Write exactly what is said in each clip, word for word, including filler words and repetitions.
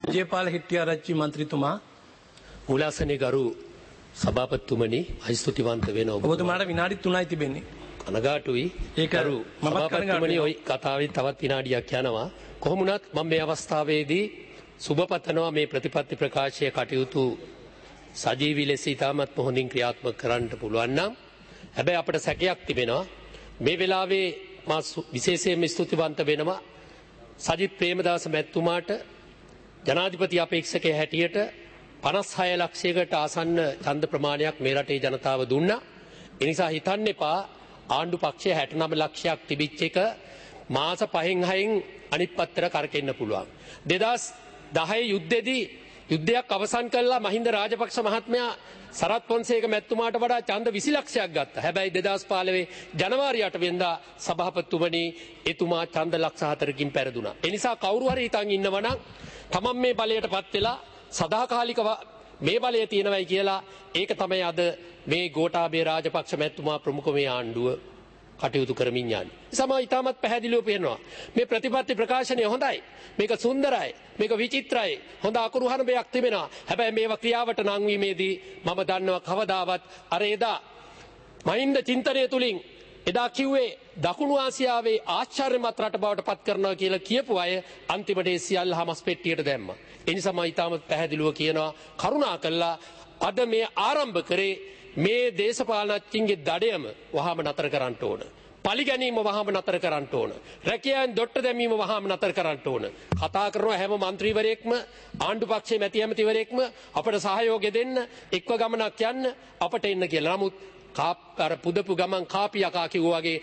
ජයපාල හෙට්ටිආරච්චි මන්ත්‍රීතුමා මුලාසනේ ගරු සභාපතිතුමනි අයිස්තුතිවන්ත වෙනවා. ඔබතුමාට විනාඩි තුනයි තිබෙන්නේ. කනගාටුයි. ඒක ගරු මමත් සභාපතිතුමනි ওই කතාවෙන් තවත් විනාඩියක් යනවා. කොහොම වුණත් මම මේ අවස්ථාවේදී සුබපතනවා මේ ප්‍රතිපත්ති ප්‍රකාශය කටයුතු සජීවී ලෙස ඉතාමත් හොඳින් ක්‍රියාත්මක කරන්න පුළුවන් නම් හැබැයි අපිට සැකයක් තිබෙනවා. මේ වෙලාවේ මා විශේෂයෙන්ම ස්තුතිවන්ත වෙනවා සජිත් ප්‍රේමදාස මැතිතුමාට ජනාධිපති අපේක්ෂකයා හැටියට පනස් හය ලක්ෂයකට ආසන්න ඡන්ද ප්‍රමාණයක් මේ රටේ ජනතාව දුන්නා. ඒ නිසා හිතන්න එපා ආණ්ඩු පක්ෂය හැටනව ලක්ෂයක් තිබිච්ච එක මාස පහෙන් හයෙන් අනිත් පැත්තට කරකෙන්න පුළුවන්. දෙදහස් දහය යුද්ධෙදී යුද්ධයක් අවසන් කළා මහින්ද රාජපක්ෂ මහත්මයා සරත් පොන්සේක මැතිතුමාට වඩා ඡන්ද විසි ලක්ෂයක් ගත්තා. හැබැයි දෙදහස් පහළොව ජනවාරි අට වෙනිදා සභාපතිතුමනි එතුමා ඡන්ද ලක්ෂ හතරකින් පෙරදුනා. ඒ නිසා කවුරු හරි හිතන් ඉන්නවා නම් තමන් මේ බලයටපත් වෙලා සදාකාලික මේ බලය තියෙනවයි කියලා ඒක තමයි අද මේ ගෝඨාභය රාජපක්ෂ මැතිතුමා ප්‍රමුඛ මේ ආණ්ඩුව කටයුතු කරමින් යන්නේ. සමා ඉතාමත් පැහැදිලිව පේනවා මේ ප්‍රතිපත්ති ප්‍රකාශනය හොඳයි. මේක සුන්දරයි. මේක විචිත්‍රයි. හොඳ අකුරු හරඹයක් තිබෙනවා. හැබැයි මේවා ක්‍රියාවට නංවීමේදී මම දන්නවා කවදාවත් අර එදා මහින්ද චින්තනය තුලින් එදා කිව්වේ දකුණු ආසියාවේ ආශ්චර්යමත් රට බවට පත් කරනවා කියලා කියපු අය අන්තිමට ඒ සියල්ල හමස් පෙට්ටියට දැම්මා. ඒ නිසා මම ඉතාමත් පැහැදිලිව කියනවා කරුණාකරලා අද මේ ආරම්භ කරේ මේ දේශපාලනඥයින්ගේ දඩයම වහාම නතර කරන්න ඕන. පලිගැනීම වහාම නතර කරන්න ඕන. රැකියාවෙන් දොට්ට දැමීම වහාම නතර කරන්න ඕන. කතා කරන හැම മന്ത്രിවරයෙක්ම ආණ්ඩු පක්ෂයේ මැති ඇමතිවරයෙක්ම අපට සහයෝගය දෙන්න එක්ව ගමනක් යන්න අපට එන්න කියලා. නමුත් කාප්කර පුදපු ගමන් කාපියකා කිව්වා වගේ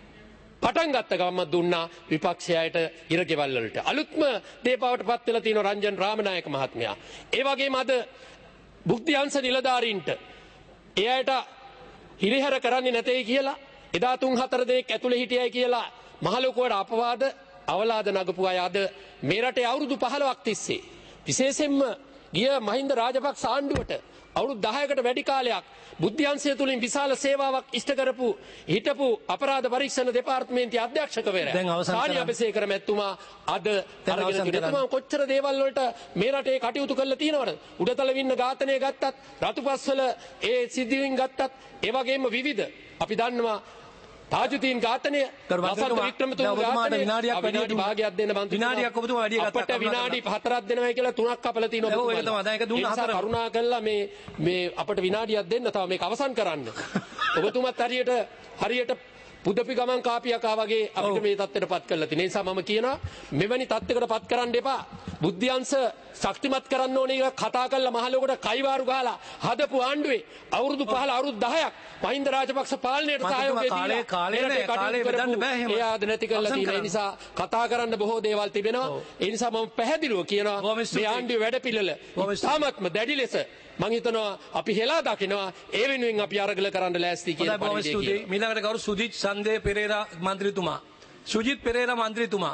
පටන් ගත්ත ගමන් දුන්නා විපක්ෂයට ඉරගෙවල් වලට. අලුත්ම දේපාවට පත් වෙලා තියෙන රංජන් රාමනායක මහත්මයා. ඒ වගේම අද භුක්ති අංශ නිලධාරීන්ට එයාට හිරිහැර කරන්නේ නැtei කියලා එදා තුන් හතර දෙනෙක් ඇතුලේ හිටියයි කියලා මහලොකුවට අපවාද අවලාද නගපු අය අද මේ රටේ අවුරුදු පහළොවක් තිස්සේ විශේෂයෙන්ම ගිය මහින්ද රාජපක්ෂ ආණ්ඩුවට අවුරුදු දහයකට වැඩි කාලයක් බුද්ධ්‍යංශය තුලින් විශාල සේවාවක් ඉෂ්ට කරපු හිටපු අපරාධ පරීක්ෂණ දෙපාර්තමේන්තුවේ අධ්‍යක්ෂකවරයා සානිය අබේසේකර මැතිතුමා අද අරගෙන තිබෙනවා. කොච්චර දේවල් වලට මේ රටේ කටයුතු කරලා තියෙනවද? උඩතල වින්න ඝාතනය ගත්තත් රතුපස්වල ඒ සිද්ධීන් ගත්තත් ඒ වගේම විවිධ අපි දන්නවා තාජුදීන් ඝාතනය වසන්ත වික්‍රමතුංග ඝාතනය විනාඩි භාගයක් දෙන්න මන්ත්‍රී විනාඩියක් ඔබතුමා වැඩි ගත්තා. අපිට විනාඩි හතරක් දෙනවයි කියලා තුනක් කපලා තිනවා. ඒක තමයි දැන් ඒක දුන්න හතර. කරුණා කළා මේ මේ අපිට විනාඩියක් දෙන්න තව මේක අවසන් කරන්න. ඔබතුමාත් හරියට හරියට පුදපි ගමන් කාපියකා වගේ අපිට මේ තත්ත්වයටපත් කරලා තියෙන නිසා මම කියනවා මෙවැනි තත්ත්වයකටපත් කරන්න එපා. බුද්ධ්‍යංශ ශක්තිමත් කරන්න ඕනේ කියලා කතා කරලා මහලොකට කයිවාරු ගහලා හදපු ආණ්ඩුවේ අවුරුදු පහළ අවුරුදු දහයක් මහින්ද රාජපක්ෂ පාලනයට සහයෝගය දීලා කාලේ කාලේ කාලේ බෙදන්න බෑ එහෙම. ඒ ආද නැති කරලා තියෙන නිසා කතා කරන්න බොහෝ දේවල් තිබෙනවා. ඒ නිසා මම පැහැදිලිව කියනවා මේ ආණ්ඩුවේ වැඩපිළිවෙල ඉතාමත්ම දැඩි ලෙස මම හිතනවා අපි හෙලා දකිනවා ඒ වෙනුවෙන් අපි අරගල කරන්න ලෑස්ති කියලා පරිදි කියනවා. මීළඟට ගෞරව සුජිත් සන්දේ පෙරේරා මන්ත්‍රීතුමා. සුජිත් පෙරේරා මන්ත්‍රීතුමා.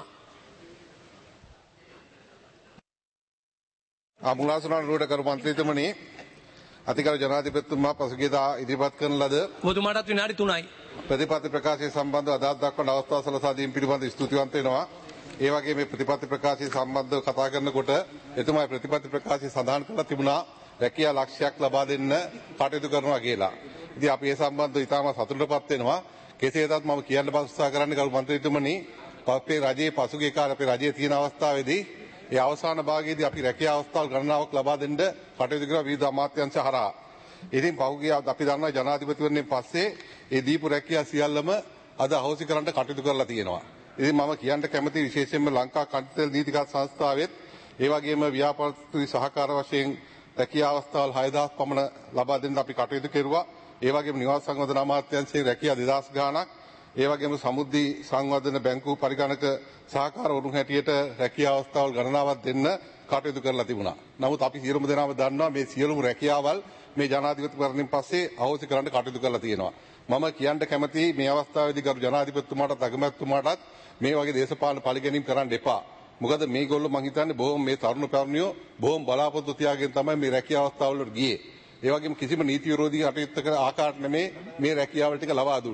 මුලාසනානුවට කරු මන්ත්‍රීතුමනි අතිගරු ජනාධිපතිතුමා පසුගියදා ඉදිරිපත් කරන ලද ඔබතුමාටත් විනාඩි තුනයි. ප්‍රතිපත්ති ප්‍රකාශය සම්බන්ධව අදාළ දක්වන අවස්ථාව සලසා දීම පිළිබඳව ස්තුතිවන්ත වෙනවා. ඒ වගේම මේ ප්‍රතිපත්ති ප්‍රකාශය සම්බන්ධව කතා කරනකොට එතුමා ප්‍රතිපත්ති ප්‍රකාශය සඳහන් කරලා තිබුණා රැකියා ලක්ෂයක් ලබා දෙන්න කටයුතු කරනවා කියලා. ඉතින් අපි ඒ සම්බන්ධව ඉතාම සතුටටපත් වෙනවා. කෙසේ වෙතත් මම කියන්න උත්සාහ කරන්නේ කරු මන්ත්‍රීතුමනි අපේ රජයේ පසුගිය කාලේ අපේ රජයේ තියෙන අවස්ථාවේදී ඒ අවසාන භාගයේදී අපි රැකියා අවස්ථාවල් ගණනාවක් ලබා දෙන්න කටයුතු කරා විවිධ අමාත්‍යාංශ හරහා. ඉතින් පහුගිය අපි දන්නවා ජනාධිපතිවරණයෙන් පස්සේ ඒ දීපු රැකියා සියල්ලම අද අහෝසි කරන්න කටයුතු කරලා තියෙනවා. ඉතින් මම කියන්න කැමති විශේෂයෙන්ම ලංකා කණ්ඩායම් නීතිගත සංස්ථාවෙත් ඒ වගේම ව්‍යාපාරික සහකාර වශයෙන් රැකියා අවස්ථාවල් හය දහස් පමණ ලබා දෙන්න අපි කටයුතු කෙරුවා. ඒ වගේම නිවාස සංවර්ධන අමාත්‍යාංශයේ රැකියා දෙදහස් ගාණක් ඒ වගේම සමුද්‍රි සංවර්ධන බැංකුව පරිගණක සහකාර වරුන් හැටියට රැකියා අවස්ථාවල් ගණනාවක් දෙන්න කටයුතු කරලා තිබුණා. නමුත් අපි සියලුම දෙනාම දන්නවා මේ සියලුම රැකියාවල් මේ ජනාධිපතිවරණයෙන් පස්සේ අහෝසි කරන්න කටයුතු කරලා තියෙනවා. මම කියන්න කැමති මේ අවස්ථාවේදී ගරු ජනාධිපතිතුමාටත් අගමැතිතුමාටත් මේ වගේ දේශපාලන පරිගැනීම් කරන්න එපා. මොකද මේගොල්ලෝ මං හිතන්නේ බොහොම මේ තරුණ පැරණියෝ බොහොම බලාපොරොත්තු තියාගෙන තමයි මේ රැකියා අවස්ථාවල් වලට ගියේ. ඒ වගේම කිසිම නීති විරෝධී කටයුත්තක ආකාරයට නෙමේ මේ රැකියාවල් ටික ලබා දුන්නේ.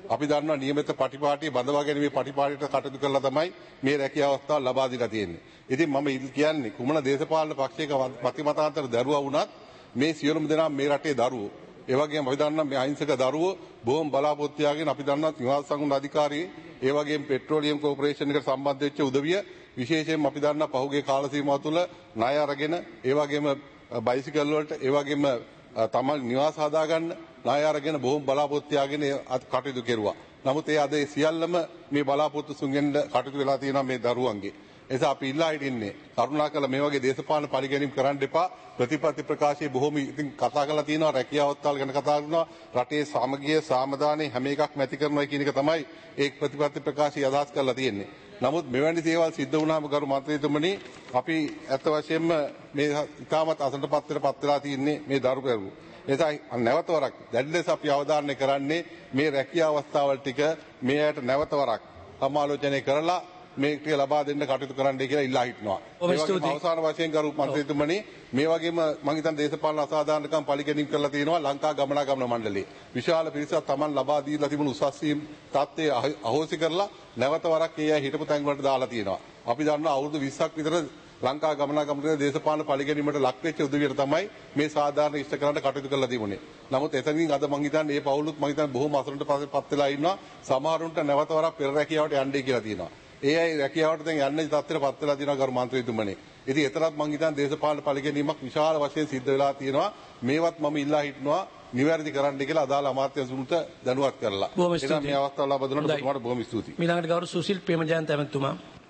අපි දන්නවා නියමිත පටිපාටිය බඳවා ගැනීමේ පටිපාටියට කටයුතු කළා තමයි මේ රැකියාව අවස්ථාව ලබා දීලා තියෙන්නේ. ඉතින් මම කියන්නේ කුමන දේශපාලන පක්ෂයක මතිමතාන්තර දරුවා වුණත් මේ සියලුම දෙනා මේ රටේ දරුවෝ. ඒ වගේම අපි දන්නවා මේ අහිංසක දරුවෝ බොහොම බලාපොරොත්තු යාගෙන අපි දන්නවා නිවාස සංගුණ අධිකාරියේ ඒ වගේම පෙට්‍රෝලියම් කෝපරේෂන් එකට සම්බන්ධ වෙච්ච උදවිය විශේෂයෙන්ම අපි දන්නා පහුගිය කාල සීමාව තුළ ණය අරගෙන ඒ වගේම බයිසිකල් වලට ඒ වගේම තමයි නිවාස හදාගන්න ණය අරගෙන බොහොම බලාපොරොත්තු යාගෙන කටයුතු කෙරුවා. නමුත් ඒ අද ඒ සියල්ලම මේ බලාපොරොත්තු සුන්ගෙන් කටයුතු වෙලා තියෙනවා මේ දරුවන්ගේ. එසා අපි ඉල්ලා හිටින්නේ කරුණාකරලා මේ වගේ දේශපාලන පරිගැනීම් කරන්න එපා. ප්‍රතිපත්ති ප්‍රකාශයේ බොහොම ඉතින් කතා කරලා තියෙනවා රැකියාවත්වල් ගැන කතා කරනවා රටේ සමගිය සාමදානයේ හැම එකක්ම ඇති කරනවා කියන එක තමයි ඒ ප්‍රතිපත්ති ප්‍රකාශය අදහස් කරලා තියෙන්නේ. නමුත් මෙවැනි දේවල් සිද්ධ වුණාම ගරු මන්ත්‍රීතුමනි අපි ඇත්ත වශයෙන්ම මේ ඉතාමත් අසන්නපත්‍රයට පත් වෙලා තියෙන්නේ මේ දරුවෝ. එසා නැවත වරක් දැඩි ලෙස අපි අවධාරණය කරන්නේ මේ රැකියා අවස්ථාවල් ටික මේ ඇයට නැවත වරක් සමාලෝචනය කරලා මේ ටික ලබා දෙන්න කටයුතු කරන්නයි කියලා ඉල්ලා හිටනවා. ඒ වගේම අවසාන වශයෙන් ගරු මන්ත්‍රීතුමනි මේ වගේම මම හිතන්නේ දේශපාලන අසාධාරණකම් පරිගැනීම් කරලා තියෙනවා ලංකා ගමනාගමන මණ්ඩලයේ. විශාල පිරිසක් Taman ලබා දීලා තිබුණු උසස් වීම් තත්ත්වයේ අහෝසි කරලා නැවත වරක් ඒ අය හිටපු තැන් වලට දාලා තියෙනවා. අපි දන්නවා අවුරුදු විස්සක් විතර ලංකා ගමනාගමනයේ දේශපාලන පරිගැනීමට ලක් වෙච්ච උදවියට තමයි මේ සාධාරණ ඉෂ්ට කරන්න කටයුතු කරලා තිබුණේ. නමුත් එතනින් අද මම හිතන්නේ මේ පවුලුත් මම හිතන්නේ බොහොම අසරණට පත් වෙලා ඉන්නවා. සමහරුන්ට නැවත වරක් පෙර රැකියාවට යන්නයි කියලා තියෙනවා. ඒ අය රැකියාවට දැන් යන්නේ තත්ත්වයට පත් වෙලා තියෙනවා ගරු මන්ත්‍රීතුමනි. ඉතින් එතරම් මම හිතන්නේ දේශපාලන පරිගැනීමක් විශාල වශයෙන් සිද්ධ වෙලා තියෙනවා. මේවත් මම ඉල්ලා හිටනවා නිවැරදි කරන්න කියලා අදාළ අමාත්‍යවරුන්ට දැනුවත් කරලා. එහෙනම් මේ අවස්ථාව ලබා දුන්නට ඔබතුමාට බොහොම ස්තුතියි. ඊළඟට ගෞරව සුසිල් ප්‍රේමජයන්ත ඇමතුමා.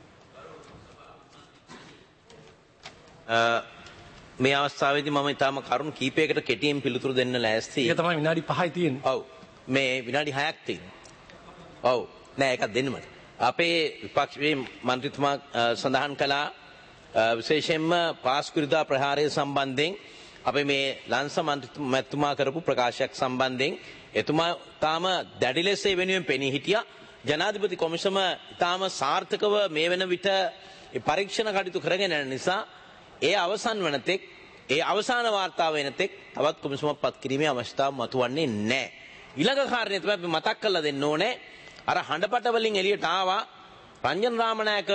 මේ අවස්ථාවේදී මම ඊටාම කරුණු කීපයකට කෙටියෙන් පිළිතුරු දෙන්න ලෑස්ති. ඒක තමයි විනාඩි පහයි තියෙන්නේ. ඔව්. මේ විනාඩි හයක් තියෙනවා. ඔව්. නෑ එකක් දෙන්න මට. අපේ විපක්ෂයේ මන්ත්‍රීතුමා සඳහන් කළා විශේෂයෙන්ම පාස්කුරිදා ප්‍රහාරය සම්බන්ධයෙන් අපේ මේ ලංස මන්ත්‍රීතුමා කරපු ප්‍රකාශයක් සම්බන්ධයෙන් එතුමා තාම දැඩි ලෙස වෙනුවෙන් පෙනී හිටියා. ජනාධිපති කොමිසම තාම සාර්ථකව මේ වෙන විට පරීක්ෂණ කටයුතු කරගෙන යන නිසා ඒ අවසන් වන තෙක් ඒ අවසාන වාර්තාව වෙන තෙක් තවත් කොමිසමක් පත් කිරීමේ අවශ්‍යතාව මතුවන්නේ නැහැ. ඊළඟ කාරණේ තමයි අපි මතක් කරලා දෙන්න ඕනේ. අර හඬපට වලින් එළියට ආවා රංජන් රාමනායක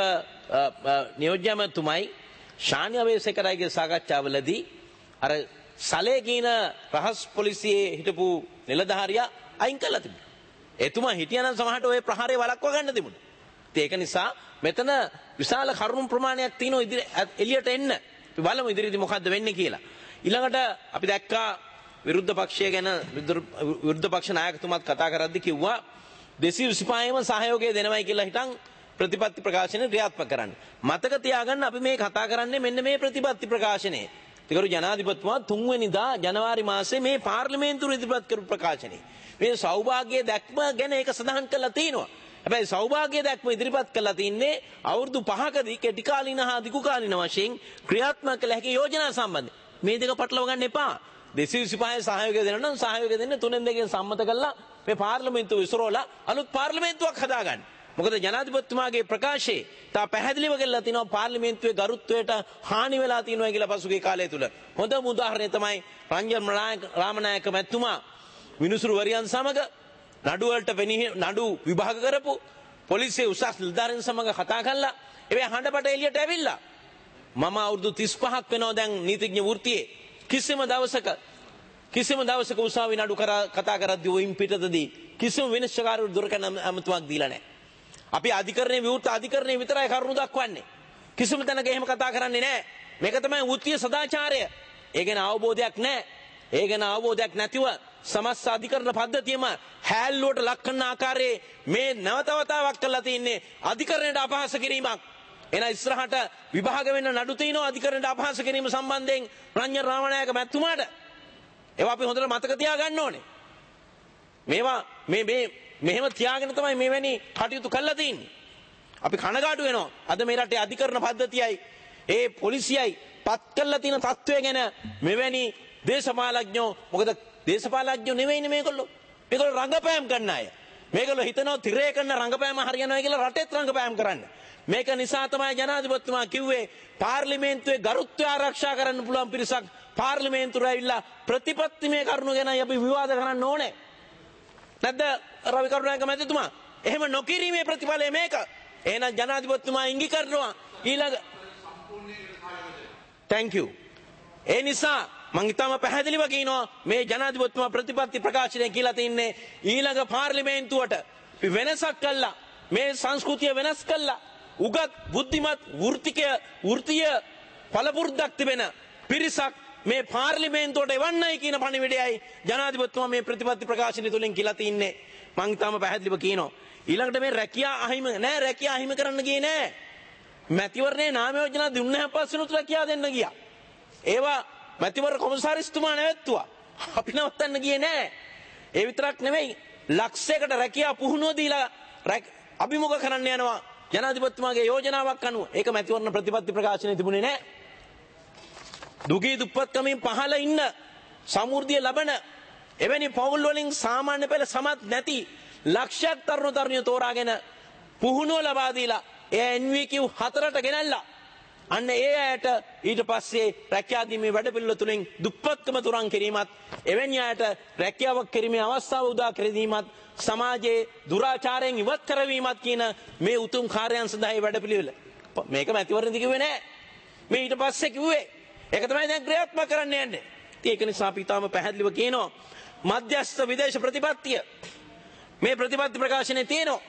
නියෝජ්‍යමතුමයි ශාන්‍ය අවේසකරයිගේ සාකච්ඡාවලදී අර සලේ කියන රහස් පොලිසියේ හිටපු නිලධාරියා අයින් කළා තිබුණා. එතුමා හිටියනම් සමහරට ওই ප්‍රහාරය වළක්ව ගන්න තිබුණා. ඒක නිසා මෙතන විශාල කරුණු ප්‍රමාණයක් තියෙනවා ඉදිරි එළියට එන්න. අපි බලමු ඉදිරියේදී මොකද්ද වෙන්නේ කියලා. ඊළඟට අපි දැක්කා විරුද්ධ පක්ෂය ගැන විරුද්ධ පක්ෂ නායකතුමාත් කතා කරද්දී කිව්වා දෙසිය විසිපහම සහයෝගය දෙනවයි කියලා හිටන් ප්‍රතිපත්ති ප්‍රකාශනය ක්‍රියාත්මක කරන්න. මතක තියාගන්න අපි මේ කතා කරන්නේ මෙන්න මේ ප්‍රතිපත්ති ප්‍රකාශනය. තිකරු ජනාධිපතිතුමා තුන්වෙනිදා ජනවාරි මාසයේ මේ පාර්ලිමේන්තුවේ ඉදිරිපත් කරපු ප්‍රකාශනය. මේ සෞභාග්‍ය දැක්ම ගැන ඒක සඳහන් කරලා තියෙනවා. හැබැයි සෞභාග්‍ය දැක්ම ඉදිරිපත් කරලා තින්නේ අවුරුදු පහකදී කෙටි කාලින හා දිගු කාලින වශයෙන් ක්‍රියාත්මක කළ හැකි යෝජනා සම්බන්ධයෙන්. මේ දෙක පටලව ගන්න එපා. දෙසිය විසිපහ සහයෝගය දෙන්න නම් සහයෝගය දෙන්න තුනෙන් දෙකෙන් සම්මත කළා මේ පාර්ලිමේන්තුව විසිරෝලා අලුත් පාර්ලිමේන්තුවක් හදාගන්න. මොකද ජනාධිපතිතුමාගේ ප්‍රකාශයේ තා පැහැදිලිව කියලා තිනවා පාර්ලිමේන්තුවේ ගරුත්වයට හානි වෙලා තියෙනවා කියලා පසුගිය කාලය තුල. හොඳම උදාහරණය තමයි රංජන් රාමනායක මැතිතුමා විනුසුරු වරියන් සමග නඩු වලට නඩු විභාග කරපු පොලිසිය උසස් නිලධාරීන් සමග කතා කළා. ඒ හඬපට එළියට ඇවිල්ලා මම අවුරුදු තිස් පහක් වෙනවා දැන් නීතිඥ වෘත්තියේ කිසිම දවසක කිසිම දවසක උසාවි නඩු කතා කරද්දී වයින් පිටතදී කිසිම විනිශ්චයකාරයෙකු දුරකන අමතුමක් දීලා නැහැ. අපි අධිකරණයේ විවෘත අධිකරණයේ විතරයි කරුණු දක්වන්නේ. කිසිම තැනක එහෙම කතා කරන්නේ නැහැ. මේක තමයි වෘත්තීය සදාචාරය. ඒ ගැන අවබෝධයක් නැහැ. ඒ ගැන අවබෝධයක් නැතිව සමස්ත අධිකරණ පද්ධතියම හැල්ලුවට ලක් කරන ආකාරයේ මේ නැවතවතාවක් කරලා තින්නේ අධිකරණයට අපහාස කිරීමක්. එන ඉස්සරහට විභාග වෙන්න නඩු තිනවා අධිකරණයට අපහාස කිරීම සම්බන්ධයෙන් රංජන් රාමනායක මැතිතුමාට. ඒවා අපි හොඳට මතක තියාගන්න ඕනේ. මේවා මේ මේ මෙහෙම තියාගෙන තමයි මෙවැනි කටයුතු කළා තින්නේ. අපි කනගාටු වෙනවා. අද මේ රටේ අධිකරණ පද්ධතියයි ඒ පොලිසියයි පත් කළා තියෙන තත්ත්වය ගැන මෙවැනි දේශපාලඥයෝ මොකද දේශපාලඥයෝ නෙවෙයිනේ මේගොල්ලෝ. මේගොල්ලෝ රංගපෑම් කරන අය. මේගොල්ලෝ හිතනවා තිරේ කරන රංගපෑම හරියනවා කියලා රටෙත් රංගපෑම් කරන්න. මේක නිසා තමයි ජනාධිපතිතුමා කිව්වේ පාර්ලිමේන්තුවේ ගරුත්වය ආරක්ෂා කරන්න පුළුවන් පිරිසක් පාර්ලිමේන්තුවට ඇවිල්ලා ප්‍රතිපත්තිමය කරුණු ගැන අපි විවාද කරන්න ඕනේ. නැද්ද රවි කරුණානායක මැතිතුමා? එහෙම නොකිරීමේ ප්‍රතිඵලය මේක. එහෙනම් ජනාධිපතිතුමා ඉඟි කරනවා ඊළඟ thank you. ඒ නිසා මම ඊටම පැහැදිලිව කියනවා මේ ජනාධිපතිතුමා ප්‍රතිපත්ති ප්‍රකාශනය කියලා තින්නේ ඊළඟ පාර්ලිමේන්තුවට වෙනසක් කළා. මේ සංස්කෘතිය වෙනස් කළා. උගත් බුද්ධිමත් වෘත්තිකය වෘත්තීය පළපුරුද්දක් තිබෙන පිරිසක් මේ පාර්ලිමේන්තුවට එවන්නයි කියන පණිවිඩයයි ජනාධිපතිතුමා මේ ප්‍රතිපත්ති ප්‍රකාශනය තුලින් කියලා තින්නේ. මම ඊටම පැහැදිලිව කියනවා. ඊළඟට මේ රැකියා අහිමි නෑ රැකියා අහිමි කරන්න ගියේ නෑ. මැතිවරණයේ නාම යෝජනා දුන්නා පස්සෙනුත් රැකියා දෙන්න ගියා. ඒවා මැතිවර කොමසාරිස්තුමා නැවැත්තුවා. අපි නවත්තන්න ගියේ නෑ. ඒ විතරක් නෙමෙයි ලක්ෂයකට රැකියා පුහුණුව දීලා අභිමුඛ කරන්න යනවා ජනාධිපතිතුමාගේ යෝජනාවක් අනුව. ඒක මැතිවරණ ප්‍රතිපත්ති ප්‍රකාශනයේ තිබුණේ නෑ. දුගී දුප්පත්කමින් පහළ ඉන්න සමෘද්ධිය ලබන එවැනි පවුල් වලින් සාමාන්‍ය පෙළ සමත් නැති ලක්ෂයක් තරුණ තරුණියෝ තෝරාගෙන පුහුණුව ලබා දීලා ඒ එන් වී කියු හතරට ගෙනල්ලා අන්න ඒ අයට ඊට පස්සේ රැකියා දීමේ වැඩපිළිවෙල තුලින් දුප්පත්කම තුරන් කිරීමත් එවැනි අයට රැකියාවක් කිරීමේ අවස්ථාව උදා කර දීමත් සමාජයේ දුරාචාරයෙන් ඉවත් කරවීමත් කියන මේ උතුම් කාර්යයන් සඳහා ඒ වැඩපිළිවෙල මේක මැතිවරණදී කිව්වේ නෑ. මේ ඊට පස්සේ කිව්වේ ඒක තමයි දැන් ක්‍රියාත්මක කරන්න යන්නේ. ඒක නිසා අපි තාම පැහැදිලිව කියනවා මධ්‍යස්ථ විදේශ ප්‍රතිපත්තිය මේ ප්‍රතිපත්ති ප්‍රකාශනයේ තියෙනවා.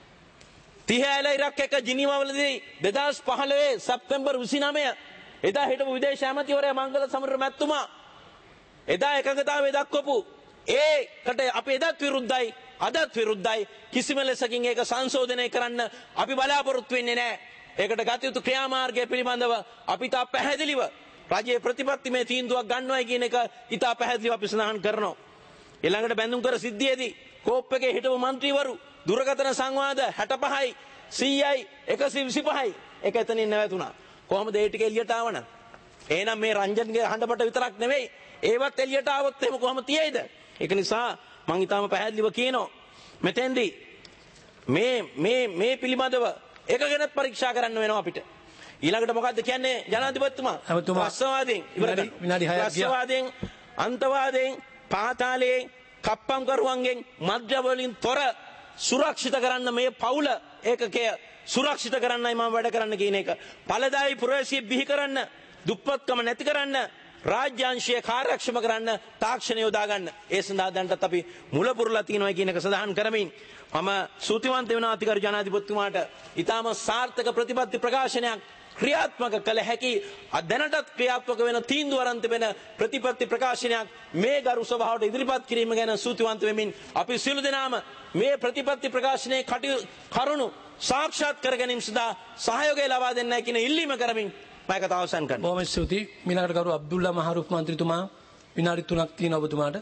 තිහෑල ඉරක් එක ජිනීවාවලදී දෙදහස් පහළොව සැප්තැම්බර් විසිනවය එදා හිටපු විදේශ ඇමතිවරයා මංගල සමර මැතිතුමා එදා එකඟතාවය දක්වපු ඒකට අපි එදත් විරුද්ධයි අදත් විරුද්ධයි. කිසිම ලෙසකින් ඒක සංශෝධනය කරන්න අපි බලාපොරොත්තු වෙන්නේ නැහැ. ඒකට ගත යුතු ක්‍රියාමාර්ගය පිළිබඳව අපි තා පැහැදිලිව රජයේ ප්‍රතිපත්තිමය තීන්දුවක් ගන්නවයි කියන එක ඉතා පැහැදිලිව අපි සඳහන් කරනවා. ඊළඟට බැඳුම් කර සිද්ධියේදී කෝප් එකේ හිටපු മന്ത്രിවරු දුරකථන සංවාද හැට පහයි සීයයි එකසිය විසිපහයි ඒක එතනින් නැවතුණා. කොහොමද ඒ ටික එළියට ආවනම්? එහෙනම් මේ රංජන්ගේ හඬපට විතරක් නෙවෙයි ඒවත් එළියට ආවොත් එහෙම කොහොම තියෙයිද? ඒක නිසා මම ඊටම පැහැදිලිව කියනවා මෙතෙන්දී මේ මේ මේ පිළිබඳව එක ගැනත් පරීක්ෂා කරන්න වෙනවා අපිට. ඊළඟට මොකද්ද කියන්නේ ජනාධිපතිතුමා? රාස්ත්‍රවාදයෙන් විනාඩි හයක් ගියා. රාස්ත්‍රවාදයෙන් අන්තවාදයෙන් පාතාලයෙන් කප්පම් කරුවන්ගෙන් මද්‍ය වලින් තොර සුරක්ෂිත කරන්න මේ පවුල ඒකකය සුරක්ෂිත කරන්නයි මම වැඩ කරන්න කියන එක. ඵලදායී පුරවැසියෙ බිහි කරන්න, දුප්පත්කම නැති කරන්න, රාජ්‍යාංශීය කාර්යක්ෂම කරන්න, තාක්ෂණය යොදා ගන්න. ඒ සඳහා දැන්ටත් අපි මුල පුරලා තියෙනවා කියන එක සඳහන් කරමින් මම සූතිවන්ත වෙනවා අතිගරු ජනාධිපතිතුමාට ඊටම සාර්ථක ප්‍රතිපත්ති ප්‍රකාශනයක් ක්‍රියාත්මක කළ හැකි දැනටත් ක්‍රියාත්මක වෙන තීන්දුව අරන් තිබෙන ප්‍රතිපත්ති ප්‍රකාශනයක් මේ ගරු සභාවට ඉදිරිපත් කිරීම ගැන සූතිවන්ත වෙමින් අපි සියලු දෙනාම මේ ප්‍රතිපත්ති ප්‍රකාශනයේ කරුණු සාක්ෂාත් කර ගැනීම සඳහා සහයෝගය ලබා දෙන්නයි කියන ඉල්ලීම කරමින් මම කතාව අවසන් කරනවා. බොහොම ස්තුතියි. මිනාකට ගරු අබ්දුල්ලා මහරුෆ් මන්ත්‍රීතුමා විනාඩි තුනක් තියෙනවා ඔබතුමාට.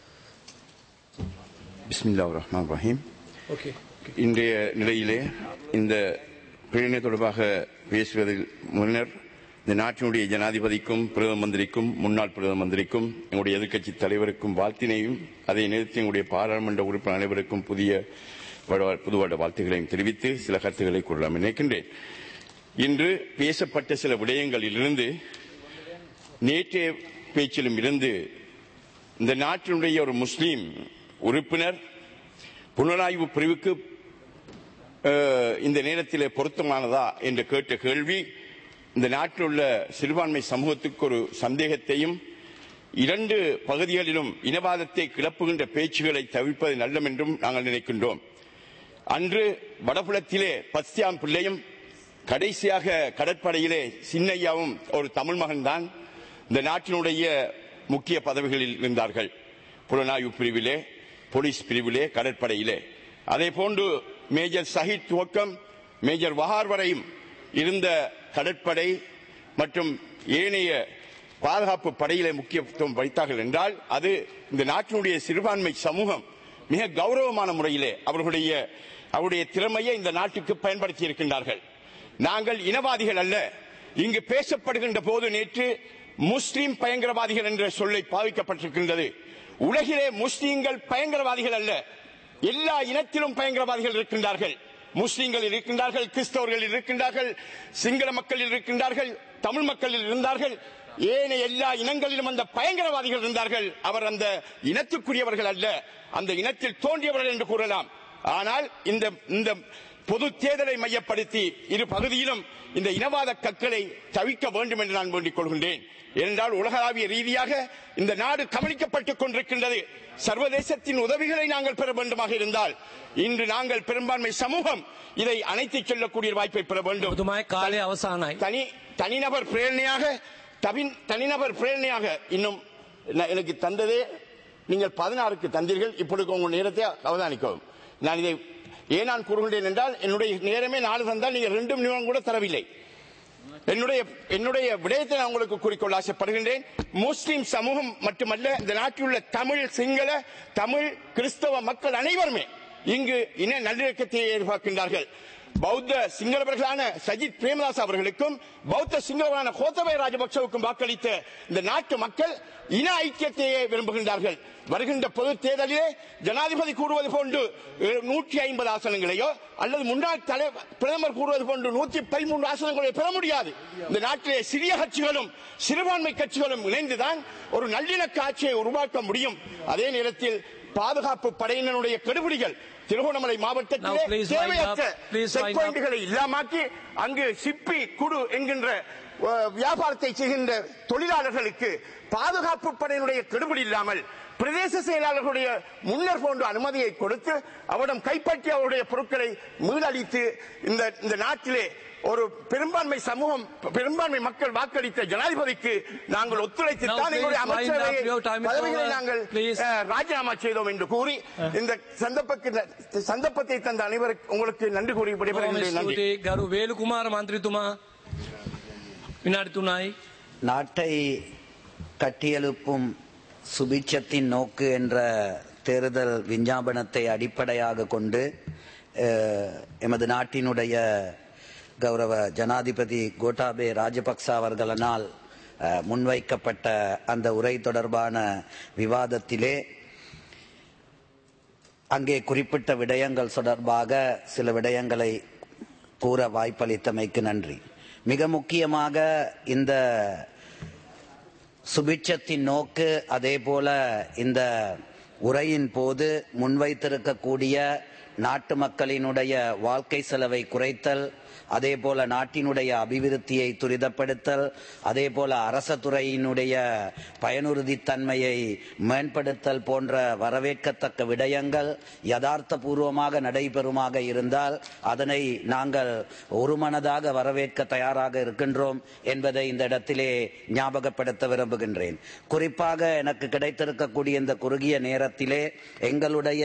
பிஸ்மில்லாஹிர் ரஹ்மானிர் ரஹீம். ஓகே. இன்றைய நிலையிலே இந்த பிரேரணை தொடர்பாக பேசுவதில் முன்னர் இந்த நாட்டினுடைய ஜனாதிபதிக்கும் பிரதம மந்திரிக்கும் முன்னாள் பிரதம மந்திரிக்கும் எங்களுடைய எதிர்க்கட்சி தலைவருக்கும் வாழ்த்தினையும் அதை நிறுத்தி எங்களுடைய பாராளுமன்ற உறுப்பினர் அனைவருக்கும் புதிய புது வருட வாழ்த்துக்களையும் தெரிவித்து சில கருத்துக்களை கூறலாம் நினைக்கின்றேன். இன்று பேசப்பட்ட சில விடயங்களிலிருந்து நேற்றைய பேச்சிலும் இருந்து இந்த நாட்டினுடைய ஒரு முஸ்லீம் உறுப்பினர் புலனாய்வு பிரிவுக்கு இந்த நேரத்தில் பொருத்தமானதா என்று கேட்ட கேள்வி இந்த நாட்டில் உள்ள சிறுபான்மை சமூகத்துக்கு ஒரு சந்தேகத்தையும் இரண்டு பகுதிகளிலும் இனவாதத்தை கிளப்புகின்ற பேச்சுகளை தவிர்ப்பது நல்லம் என்றும் நாங்கள் நினைக்கின்றோம். அன்று வடபுலத்திலே பஸ்தியாம் பிள்ளையும் கடைசியாக கடற்படையிலே சின்னையாவும் ஒரு தமிழ் மகன்தான் இந்த நாட்டினுடைய முக்கிய பதவிகளில் இருந்தார்கள். புலனாய்வு பிரிவிலே, போலீஸ் பிரிவிலே, கடற்படையிலே. அதே போன்று மேஜர் சஹீத் துவக்கம் மேஜர் வஹார் வரையும் இருந்த கடற்படை மற்றும் ஏனைய பாதுகாப்பு படையிலே முக்கியத்துவம் வைத்தார்கள் என்றால் அது இந்த நாட்டினுடைய சிறுபான்மை சமூகம் மிக கௌரவமான முறையிலே அவர்களுடைய அவருடைய திறமையை இந்த நாட்டுக்கு பயன்படுத்தி இருக்கின்றார்கள். நாங்கள் இனவாதிகள் அல்ல. இங்கு பேசப்படுகின்ற போது நேற்று முஸ்லிம் பயங்கரவாதிகள் என்ற சொல்லை பாவிக்கப்பட்டிருக்கின்றது. உலகிலே முஸ்லிம்கள் பயங்கரவாதிகள் அல்ல. எல்லா இனத்திலும் பயங்கரவாதிகள் இருக்கின்றார்கள். முஸ்லிம்கள் இருக்கின்றார்கள், கிறிஸ்தவர்கள் இருக்கின்றார்கள், சிங்கள மக்களில் இருக்கின்றார்கள், தமிழ் மக்களில் இருந்தார்கள், ஏனைய எல்லா இனங்களிலும் அந்த பயங்கரவாதிகள் இருந்தார்கள். அவர் அந்த இனத்துக்குரியவர்கள் அல்ல, அந்த இனத்தில் தோன்றியவர்கள் என்று கூறலாம். ஆனால் இந்த இந்த பொது தேர்தலை மையப்படுத்தி இரு பகுதியிலும் இந்த இனவாத கற்களை தவிக்க வேண்டும் என்று நான் வேண்டிக் கொள்கின்றேன். ஏனென்றால் உலகளாவிய ரீதியாக இந்த நாடு கவனிக்கப்பட்டுக் கொண்டிருக்கின்றது. சர்வதேசத்தின் உதவிகளை நாங்கள் பெற வேண்டுமாக இருந்தால் இன்று நாங்கள் பெரும்பான்மை சமூகம் இதை அணைத்துச் செல்லக்கூடிய வாய்ப்பை பெற வேண்டும். தனி தனிநபர் பிரேரணையாக தனிநபர் பிரேரணையாக இன்னும் எனக்கு தந்ததே நீங்கள் பதினாறுக்கு தந்தீர்கள். இப்பொழுது உங்கள் நேரத்தை அவதானிக்கவும். நான் இதை ஏன் நான் கூறுகின்றேன் என்றால் என்னுடைய நேரமே நாலு தந்தால் நீங்கள் ரெண்டு நிமிடம் கூட தரவில்லை. என்னுடைய என்னுடைய விடயத்தை நான் உங்களுக்கு கூறிக்கொள்ள ஆசைப்படுகின்றேன். முஸ்லிம் சமூகம் மட்டுமல்ல, இந்த நாட்டில் உள்ள தமிழ், சிங்கள, தமிழ், கிறிஸ்தவ மக்கள் அனைவருமே இங்கு இன நல்லிணக்கத்தை எதிர்பார்க்கின்றார்கள். பௌத்த சிங்களவர்களான சஜித் பிரேமதாஸ் அவர்களுக்கும் பௌத்த சிங்களவரான கோத்தபய ராஜபக்சவுக்கும் வாக்களித்த இந்த நாட்டு மக்கள் இன ஐக்கியத்தையே விரும்புகின்றார்கள். வருகின்ற பொது தேர்தலிலே ஜனாதிபதி கூறுவது போன்று நூற்றி ஐம்பது ஆசனங்களையோ அல்லது முன்னாள் பிரதமர் கூறுவது போன்று நூற்றி பதிமூன்று ஆசனங்களை பெற முடியாது. இந்த நாட்டிலே சிறிய கட்சிகளும் சிறுபான்மை கட்சிகளும் இணைந்துதான் ஒரு நல்லிணக்க ஆட்சியை உருவாக்க முடியும். அதே நேரத்தில் பாதுகாப்பு படையினருடைய கெடுபிடிகள் திருகோணமலை மாவட்டத்திலே தேவையற்ற செக் பாயிண்டுகளை இல்லாமக்கி அங்கு சிப்பி குடு என்கின்ற வியாபாரத்தை செய்கின்ற தொழிலாளர்களுக்கு பாதுகாப்பு படையினுடைய கெடுபிடி இல்லாமல் பிரதேச செயலாளர்களுடைய முன்னர் போன்ற அனுமதியை கொடுத்து அவரிடம் கைப்பற்றி அவருடைய பொருட்களை மீளளித்து இந்த இந்த நாட்டிலே ஒரு பெரும்பான்மை சமூகம், பெரும்பான்மை மக்கள் வாக்களித்த ஜனாதிபதிக்கு நாங்கள் ஒத்துழைத்து தான் எங்களுடைய அமைச்சரவை பதவிகளை நாங்கள் ராஜினாமா செய்தோம் என்று கூறி இந்த சந்தர்ப்பத்தை தந்த அனைவருக்கும் உங்களுக்கு நன்றி கூறி விடைபெறுகின்றேன். வேலுகுமார மந்திரித்துமா வினாடி துணாய். நாட்டை கட்டியெழுப்பும் சுபிட்சத்தின் நோக்கு என்ற தேர்தல் விஞ்ஞாபனத்தை அடிப்படையாக கொண்டு எமது நாட்டினுடைய கௌரவ ஜனாதிபதி கோட்டாபே ராஜபக்ச அவர்களால் முன்வைக்கப்பட்ட அந்த உரை தொடர்பான விவாதத்திலே அங்கே குறிப்பிட்ட விடயங்கள் தொடர்பாக சில விடயங்களை கூற வாய்ப்பளித்தமைக்கு நன்றி. மிக முக்கியமாக இந்த சுபிட்சத்தின் நோக்கு, அதே போல இந்த உரையின் போது முன்வைத்திருக்கக்கூடிய நாட்டு மக்களினுடைய வாழ்க்கை செலவை குறைத்தல், அதே போல நாட்டினுடைய அபிவிருத்தியை துரிதப்படுத்தல், அதே போல அரச துறையினுடைய பயனுறுதித்தன்மையை மேம்படுத்தல் போன்ற வரவேற்கத்தக்க விடயங்கள் யதார்த்த பூர்வமாக நடைபெறுமாக இருந்தால் அதனை நாங்கள் ஒருமனதாக வரவேற்க தயாராக இருக்கின்றோம் என்பதை இந்த இடத்திலே ஞாபகப்படுத்த விரும்புகின்றேன். குறிப்பாக எனக்கு கிடைத்திருக்கக்கூடிய இந்த குறுகிய நேரத்திலே எங்களுடைய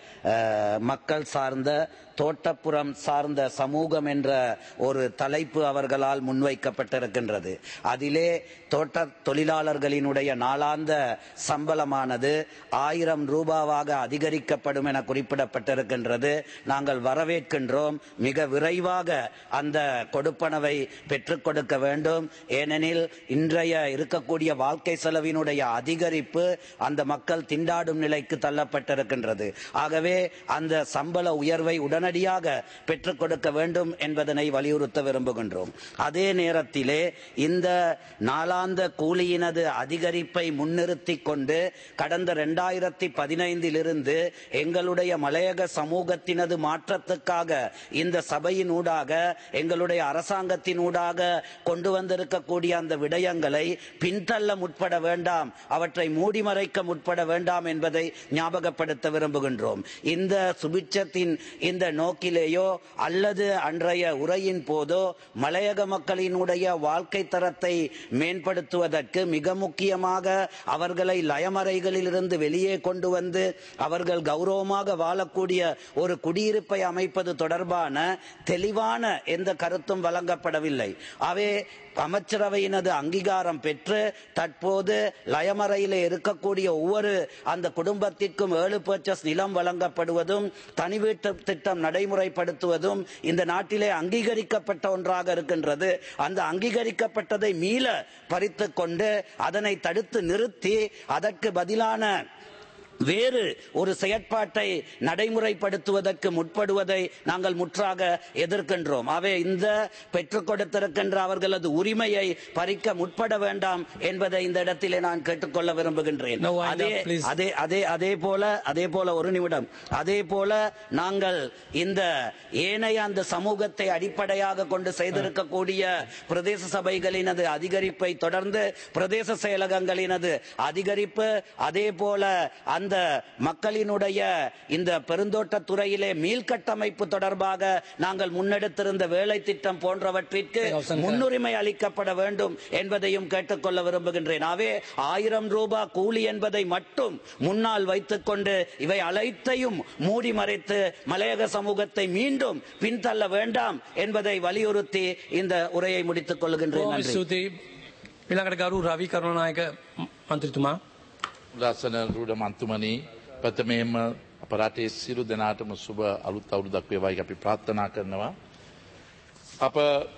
மக்கள் சார்ந்த தோட்டப்புறம் சார்ந்த சமூகம் என்ற ஒரு தலைப்பு அவர்களால் முன்வைக்கப்பட்டிருக்கின்றது. அதிலே தோட்ட தொழிலாளர்களினுடைய நாளாந்த சம்பளமானது ஆயிரம் ரூபாவாக அதிகரிக்கப்படும் என குறிப்பிடப்பட்டிருக்கின்றது. நாங்கள் வரவேற்கின்றோம். மிக விரைவாக அந்த கொடுப்பனவை பெற்றுக் கொடுக்க வேண்டும். ஏனெனில் இன்றைய இருக்கக்கூடிய வாழ்க்கை செலவினுடைய அதிகரிப்பு அந்த மக்கள் திண்டாடும் நிலைக்கு தள்ளப்பட்டிருக்கின்றது. ஆகவே அந்த சம்பள உயர்வை உடனடியாக பெற்றுக் கொடுக்க வேண்டும் என்பதனை வலியுறுத்த விரும்புகின்றோம். அதே நேரத்திலே இந்த நாளாந்த கூலியினது அதிகரிப்பை முன்னிறுத்தி கொண்டு கடந்த இரண்டாயிரத்தி பதினைந்தில் இருந்து எங்களுடைய மலையக சமூகத்தினது மாற்றத்துக்காக இந்த சபையின் ஊடாக எங்களுடைய அரசாங்கத்தின் ஊடாக கொண்டு வந்திருக்கக்கூடிய அந்த விடயங்களை பின்தள்ள முற்பட வேண்டாம், அவற்றை மூடி மறைக்க முற்பட வேண்டாம் என்பதை ஞாபகப்படுத்த விரும்புகின்றோம். இந்த சுபிட்சத்தின் இந்த நோக்கிலேயோ அல்லது அன்றைய உரையின் போதோ மலையக மக்களினுடைய வாழ்க்கை தரத்தை மேம்படுத்துவதற்கு மிக முக்கியமாக அவர்களை லயமறைகளில் இருந்து வெளியே கொண்டு வந்து அவர்கள் கௌரவமாக வாழக்கூடிய ஒரு குடியிருப்பை அமைப்பது தொடர்பான தெளிவான எந்த கருத்தும் வழங்கப்படவில்லை. அவை அமைச்சரவையினது அங்கீகாரம் பெற்று தற்போது லயமறையிலே இருக்கக்கூடிய ஒவ்வொரு அந்த குடும்பத்திற்கும் ஏழு பர்ச்சஸ் நிலம் வழங்கப்படுவதும் தனி வீட்டு திட்டம் நடைமுறைப்படுத்துவதும் இந்த நாட்டிலே அங்கீகரிக்கப்பட்ட ஒன்றாக இருக்கின்றது. அந்த அங்கீகரிக்கப்பட்டதை மீள பறித்து கொண்டு அதனை தடுத்து நிறுத்தி அதற்கு பதிலான வேறு ஒரு செயற்பாட்டை நடைமுறைப்படுத்துவதற்கு முற்படுவதை நாங்கள் முற்றாக எதிர்க்கின்றோம். அவை இந்த பெற்றுக் கொடுத்திருக்கின்ற அவர்களது உரிமையை பறிக்க முற்பட வேண்டாம் என்பதை இந்த இடத்திலே நான் கேட்டுக்கொள்ள விரும்புகின்றேன். No, அதே அதே அதே அதே போல அதே போல ஒரு நிமிடம் அதே போல நாங்கள் இந்த ஏனைய அந்த சமூகத்தை அடிப்படையாக கொண்டு செய்திருக்கக்கூடிய பிரதேச சபைகளினது அதிகரிப்பை தொடர்ந்து பிரதேச செயலகங்களினது அதிகரிப்பு, அதே போல அந்த மக்களினுடைய இந்த பெருந்தோட்ட துறையிலே மீள்கட்டமைப்பு தொடர்பாக நாங்கள் முன்னெடுத்திருந்த வேலை திட்டம் போன்றவற்றிற்கு முன்னுரிமை அளிக்கப்பட வேண்டும் என்பதையும் கேட்டுக்கொள்ள விரும்புகின்றேன். அவே ஆயிரம் ரூபாய் கூலி என்பதை மட்டும் முன்னால் வைத்துக் கொண்டு இவை அனைத்தையும் மூடி மறைத்து மலையக சமூகத்தை மீண்டும் பின்தள்ள வேண்டாம் என்பதை வலியுறுத்தி இந்த உரையை முடித்துக் கொள்கின்றேன். රවි කරුණානායක මන්ත්‍රීතුමා. ලස්සන රුඩ මන්තුමනි, ප්‍රථමයෙන්ම අප රටේ සියලු දෙනාටම සුබ අලුත් අවුරුද්දක් වේවායි අපි ප්‍රාර්ථනා කරනවා. අප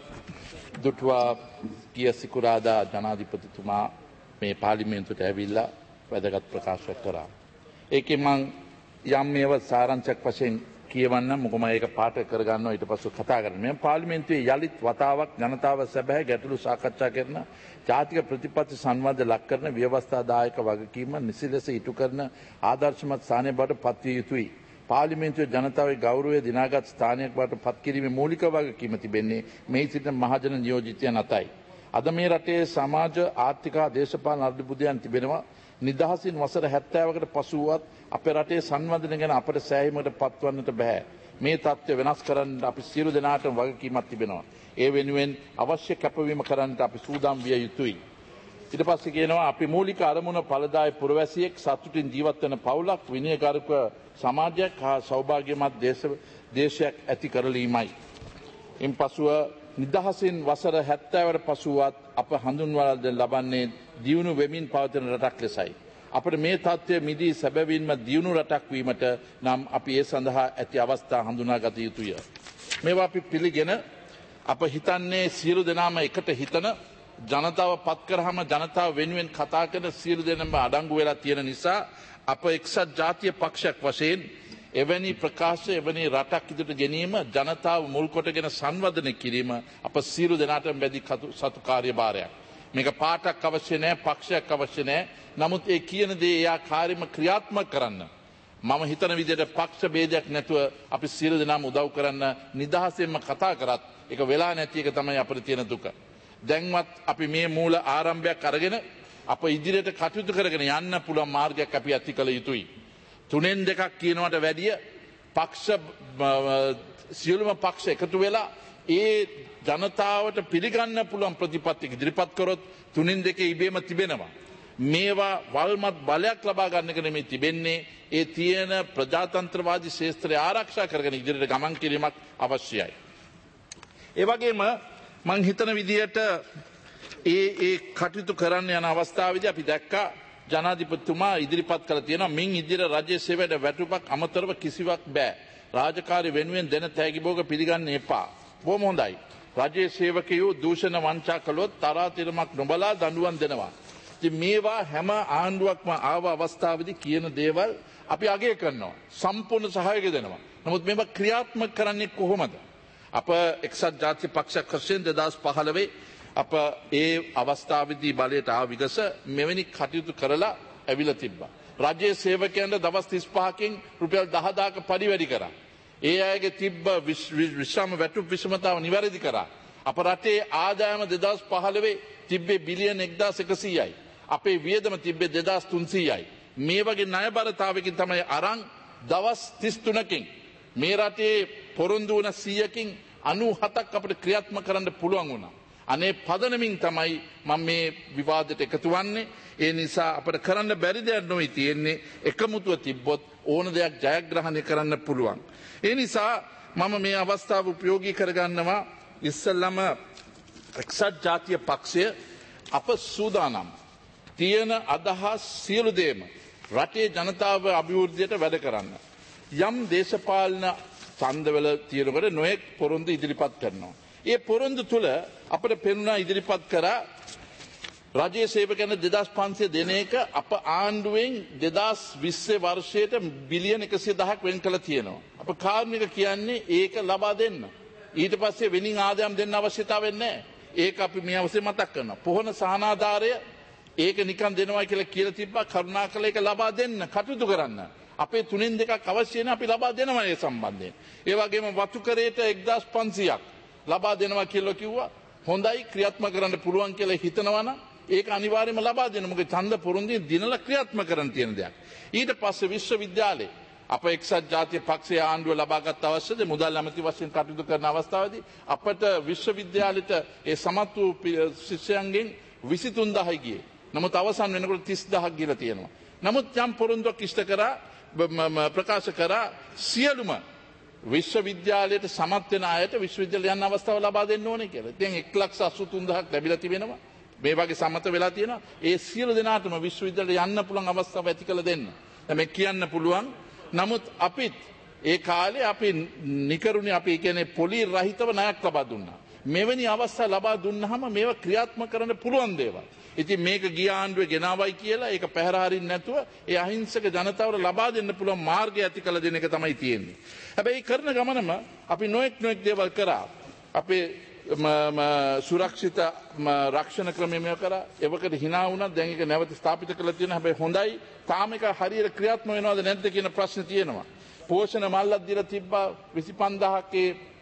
දුටුවා ගිය සිකුරාදා ජනාධිපතිතුමා මේ පාර්ලිමේන්තුවට ඇවිල්ලා වැදගත් ප්‍රකාශයක් කරා. ඒකේ මම යම් මේව සාරාංශයක් වශයෙන් කියවන්න මොකම ඒක පාට කරගන්නවා ඊට පස්සේ කතා කරන්න. මම පාර්ලිමේන්තුවේ යලිත් වතාවක් ජනතාව සැබෑ ගැටලු සාකච්ඡා කරන ජාතික ප්‍රතිපත්ති සංවාද ලක් කරන ව්‍යවස්ථාදායක වගකීම නිසි ලෙස ඉටු කරන ආදර්ශමත් ස්ථානයක් බවට පත්විය යුතුයි. පාර්ලිමේන්තුවේ ජනතාවගේ ගෞරවය දිනාගත් ස්ථානයක් බවට පත් කිරීමේ මූලික වගකීම තිබෙන්නේ මේ සිටින මහජන නියෝජිතයන් අතයි. අද මේ රටේ සමාජ ආර්ථික දේශපාලන අර්බුදයන් තිබෙනවා. නිදහසින් වසර හැත්තෑවකට පසුවත් අපේ රටේ සංවර්ධනය ගැන අපට සෑහීමකට පත්වන්නට බෑ. මේ තත්ත්වය වෙනස් කරන්න අපි සියලු දෙනාටම වගකීමක් තිබෙනවා. ඒ වෙනුවෙන් අවශ්‍ය කැපවීම කරන්නට අපි සූදානම් විය යුතුයි. ඊට පස්සේ කියනවා අපි මූලික අරමුණ ඵලදායී පුරවැසියෙක් සතුටින් ජීවත් වෙන පවුලක්, විනයගරුක සමාජයක් හා සෞභාග්‍යමත් දේශයක් ඇති කරලීමයි. ඉන්පසුව නිදහසින් වසර හැත්තෑවට පසුවත් අප හඳුන්වලා ලබන්නේ දියුණු වෙමින් පවතින රටක් ලෙසයි. අපට මේ තත්ත්වය මිදී සැබවින්ම දියුණු රටක් වීමට නම් අපි ඒ සඳහා ඇති අවස්ථා හඳුනාගත යුතුය. මේවා අපි පිළිගෙන අප හිතන්නේ සියලු දෙනාම එකට හිතන, ජනතාව පත් කරාම ජනතාව වෙනුවෙන් කතා කරන සියලු දෙනාම අඩංගු වෙලා තියෙන නිසා අප එක්සත් ජාතික පක්ෂයක් වශයෙන් එවැනි ප්‍රකාශ එවැනි රටක් ඉදිරියට ගෙනීම, ජනතාව මුල් කොටගෙන සංවර්ධනය කිරීම අප සියලු දෙනාටම බැදී සතු කාර්යභාරයක්. මේක පාටක් අවශ්‍ය නැහැ, පක්ෂයක් අවශ්‍ය නැහැ. නමුත් ඒ කියන දේ එයා කාර්යම ක්‍රියාත්මක කරන්න මම හිතන විදිහට පක්ෂ ભેදයක් නැතුව අපි සියලු දෙනාම උදව් කරන්න නිදහසෙන්ම කතා කරත් ඒක වෙලා නැති එක තමයි අපිට තියෙන දුක. දැන්වත් අපි මේ මූල ආරම්භයක් අරගෙන අප ඉදිරියට කටයුතු කරගෙන යන්න පුළුවන් මාර්ගයක් අපි ඇති කළ යුතුයි. තුනෙන් දෙකක් කියනවට වැඩිය පක්ෂ සියලුම පක්ෂ එකතු වෙලා ඒ ජනතාවට පිළිගන්න පුළුවන් ප්‍රතිපත්ති ඉදිරිපත් කරොත් තුනෙන් දෙකේ ඉබේම තිබෙනවා. මේවා වල්මත් බලයක් ලබා ගන්න එක නෙමෙයි තිබෙන්නේ, ඒ තියෙන ප්‍රජාතන්ත්‍රවාදී ශාස්ත්‍රය ආරක්ෂා කරගෙන ඉදිරියට ගමන් කිරීමක් අවශ්‍යයි. ඒ වගේම මං හිතන විදිහට ඒ ඒ කටයුතු කරන්න යන අවස්ථාවේදී අපි දැක්කා ජනාධිපතිතුමා ඉදිරිපත් කළ තියෙනවා මින් ඉදිරිය රජයේ සේවයට වැටුපක් අමතරව කිසිවක් බෑ. රාජකාරී වෙනුවෙන් දෙන තෑගි භෝග පිළිගන්න එපා. බොහොම හොඳයි. රජයේ සේවකයෝ දූෂණ වංචා කළොත් තරාතිරමක් නොබලා දඬුවම් දෙනවා. ඉතින් මේවා හැම ආණ්ඩුවක්ම ආව අවස්ථාවේදී කියන දේවල් අපි අගය කරනවා. සම්පූර්ණ සහායක දෙනවා. නමුත් මේවා ක්‍රියාත්මක කරන්නේ කොහොමද? අප එක්සත් ජාතික පක්ෂයක් වශයෙන් දෙදහස් පහළොව අප ඒ අවස්ථාවේදී බලයට ආ විගස මෙවැනි කටයුතු කරලා ඇවිල්ලා තිබ්බා. රජයේ සේවකයන්ට දවස් තිස් පහකින් රුපියල් දහදාක පරිවැඩි කරා. ඒ අයගේ තිබ්බ විශ්‍රාම වැටුප් විෂමතාව නිවැරදි කරා. අප රටේ ආදායම දෙදහස් පහළොව තිබ්බේ බිලියන එක්දාස් එකසීයයි. අපේ වියදම තිබ්බේ දෙදහස් තුන්සීයයි. මේ වගේ ණයබරතාවකින් තමයි අරන් දවස් තිස් තුනකින් මේ රටේ පොරොන්දු වුණ සීයකින් අනූ හතක් අපිට ක්‍රියාත්මක කරන්න පුළුවන් වුණා. අනේ පදනමින් තමයි මම මේ විවාදයට එකතු වන්නේ. ඒ නිසා අපිට කරන්න බැරි දෙයක් නොවේ තියෙන්නේ, එකමුතුව තිබ්බොත් ඕන දෙයක් ජයග්‍රහණය කරන්න පුළුවන්. ඒ නිසා මම මේ අවස්ථාව උපයෝගී කරගන්නවා. ඉස්සෙල්ලාම එක්සත් ජාතික පක්ෂය අප සූදානම් තියෙන අදහස් සියලු දේම රටේ ජනතාව අභිවෘද්ධියට වැඩ කරන්න. යම් දේශපාලන ඡන්දවල තියෙනකොට නොයෙක් පොරොන්දු ඉදිරිපත් කරනවා. ඒ පොරොන්දු තුල අපිට පෙනුණා ඉදිරිපත් කරා රජයේ සේවකයන් දෙදාස් පන්සිය දෙන එක අප ආණ්ඩුවෙන් දෙදාස් විස්ස වර්ෂයට බිලියන එකසිය දහක් වෙන් කළ තියෙනවා. අප කාර්මික කියන්නේ ඒක ලබා දෙන්න. ඊට පස්සේ වෙනින් ආදායම් දෙන්න අවශ්‍යතාවයක් නැහැ. ඒක අපි මේ අවස්ථේ මතක් කරනවා. පොහොන සහනාධාරය ඒක නිකන් දෙනවා කියලා කියලා තිබ්බා. කරුණාකරලා ඒක ලබා දෙන්න කටයුතු කරන්න. අපේ තුනෙන් දෙකක් අවශ්‍ය නැහැ අපි ලබා දෙනවා ඒ සම්බන්ධයෙන්. ඒ වගේම වතු කරේට එක්දාස් පන්සියයක් ලබා දෙනවා කියලා කිව්වා. හොඳයි ක්‍රියාත්මක කරන්න පුළුවන් කියලා හිතනවා නම් ඒක අනිවාර්යයෙන්ම ලබා දෙන්න. මොකද ඡන්ද පොරොන්දුවේ දිනලා ක්‍රියාත්මක කරන්න තියෙන දෙයක්. ඊට පස්සේ විශ්වවිද්‍යාලේ අප එක්සත් ජාතික පක්ෂයේ ආණ්ඩුව ලබාගත් අවශ්‍යද මුදල් ඇමති වශයෙන් කටයුතු කරන අවස්ථාවේදී අපට විශ්වවිද්‍යාලයට ඒ සමත් වූ ශිෂ්‍යයන්ගෙන් විසිතුන් දහයි ගියේ. නමුත් අවසන් වෙනකොට තිස් දහක් ගිහලා තියෙනවා. නමුත් යම් පොරොන්දුවක් ඉෂ්ට කරා ප්‍රකාශ කරා සියලුම විශ්වවිද්‍යාලයට සමත් වෙන අයට විශ්වවිද්‍යාලය යන අවස්ථාව ලබා දෙන්න ඕනේ කියලා. දැන් එක් ලක්ෂ අසූ තුන් දහක් ලැබිලා තිබෙනවා. මේ වගේ සමත වෙලා තියෙනවා. ඒ සියලු දෙනාටම විශ්වවිද්‍යාලයට යන්න පුළුවන් අවස්ථාව ඇති කළ දෙන්න. දැන් මේ කියන්න පුළුවන්. නමුත් අපිත් ඒ කාලේ අපි නිකරුණේ අපි කියන්නේ පොලි රහිතව ණයක් ලබා දුන්නා. මෙවැනි අවස්ථා ලබා දුන්නාම මේවා ක්‍රියාත්මක කරන්න පුළුවන් දේවල්. ඉතින් මේක ගිය ආණ්ඩුවේ ගෙනාවයි කියලා ඒක පැහැර හරින්න නැතුව ඒ අහිංසක ජනතාවට ලබා දෙන්න පුළුවන් මාර්ගය ඇති කළ දෙන එක තමයි තියෙන්නේ. හැබැයි කරන ගමනම අපි නොඑක් නොඑක් දේවල් කරා. අපේ සුරක්ෂිත රක්ෂණ ක්‍රමය මේව කරා. එවකට hina වුණා. දැන් ඒක නැවත ස්ථාපිත කරලා තියෙනවා. හැබැයි හොඳයි. තාම එක හරියට ක්‍රියාත්මක වෙනවද නැද්ද කියන ප්‍රශ්න තියෙනවා. පෝෂණ මල්ලක් දීලා තිබ්බා විසි පන්දාහක්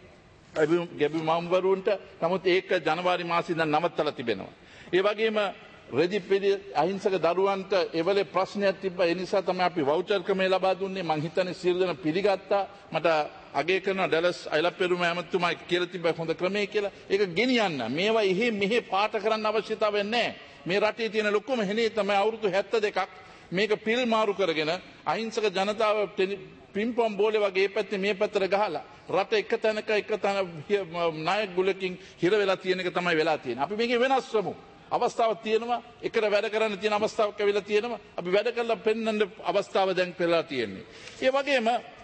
ඒ ගැබි මම්වරුන්ට. නමුත් ඒක ජනවාරි මාසෙ ඉඳන් නවත්තලා තිබෙනවා. ඒ වගේම රෙදි පෙඩි අහිංසක දරුවන්ට එවලේ ප්‍රශ්නයක් තිබ්බා. ඒ නිසා තමයි අපි වවුචර් ක්‍රමය ලබා දුන්නේ. මං හිතන්නේ සියලු දෙනා පිළිගත්තා. මට අගය කරන ඩලස් අයලපෙරුම ඇමතුමා කියලා තිබ්බා හොඳ ක්‍රමය කියලා. ඒක ගෙනියන්න. මේවා එහෙ මෙහෙ පාට කරන්න අවශ්‍යතාවයක් නැහැ. මේ රටේ තියෙන ලොකුම හැනේ තමයි අවුරුදු හැත්තෑ දෙකක් මේක පිල් මාරු කරගෙන අහිංසක ජනතාව පිම්පොම් බෝලේ වගේ මේ පැත්තේ මේ පැත්තට ගහලා රට එක තැනක එක තැන නායක ගුලකින් හිර වෙලා තියෙන එක තමයි වෙලා තියෙන්නේ. අපි මේකේ වෙනස් වෙමු. අවස්ථාවක් තියෙනවා. එකට වැඩ කරන්න තියෙන අවස්ථාවක් ඇවිල්ලා තියෙනවා. අපි වැඩ කරලා පෙන්වන්න අවස්ථාව දැන් පෙරලා තියෙන්නේ. ඒ වගේම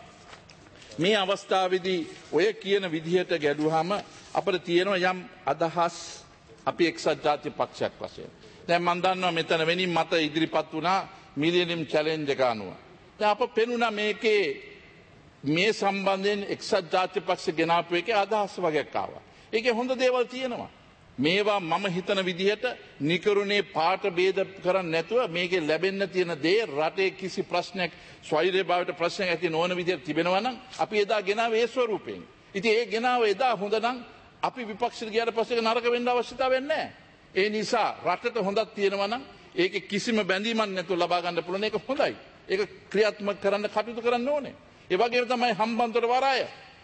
මේ අවස්ථාවේදී ඔය කියන විදිහට ගැඩුවාම අපිට තියෙනවා යම් අදහස් අපි එක්සත් ජාතික පක්ෂයක් වශයෙන්. දැන් මම දන්නවා මෙතන වෙනින් මත ඉදිරිපත් වුණා මිලියනියම් චැලෙන්ජ් එක අනුව. දැන් අප පෙනුණා මේකේ මේ සම්බන්ධයෙන් එක්සත් ජාතික පක්ෂ ගෙනාපු එකේ අදහස් වගේක් ආවා. ඒකේ හොඳ දේවල් තියෙනවා. මේවා මම හිතන විදිහට නිකරුණේ පාට ભેද කරන්නේ නැතුව මේකේ ලැබෙන්න තියෙන දේ රටේ කිසි ප්‍රශ්නයක් ස්වෛරී භාවයට ප්‍රශ්නයක් ඇති නොවන විදිහට තිබෙනවා නම් අපි එදා ගෙනාවේ ඒ ස්වරූපයෙන්. ඉතින් ඒ ගෙනාව එදා හොඳ නම් අපි විපක්ෂයට ගියාට පස්සේ නරක වෙන්න අවශ්‍යතාවයක් නැහැ. ඒ නිසා රටට හොඳක් තියෙනවා නම් ඒකේ කිසිම බැඳීමක් නැතුව ලබා ගන්න පුළුවන් ඒක හොඳයි. ඒක ක්‍රියාත්මක කරන්න කටයුතු කරන්න ඕනේ. ඒ වගේම තමයි හම්බන්තොට වරාය.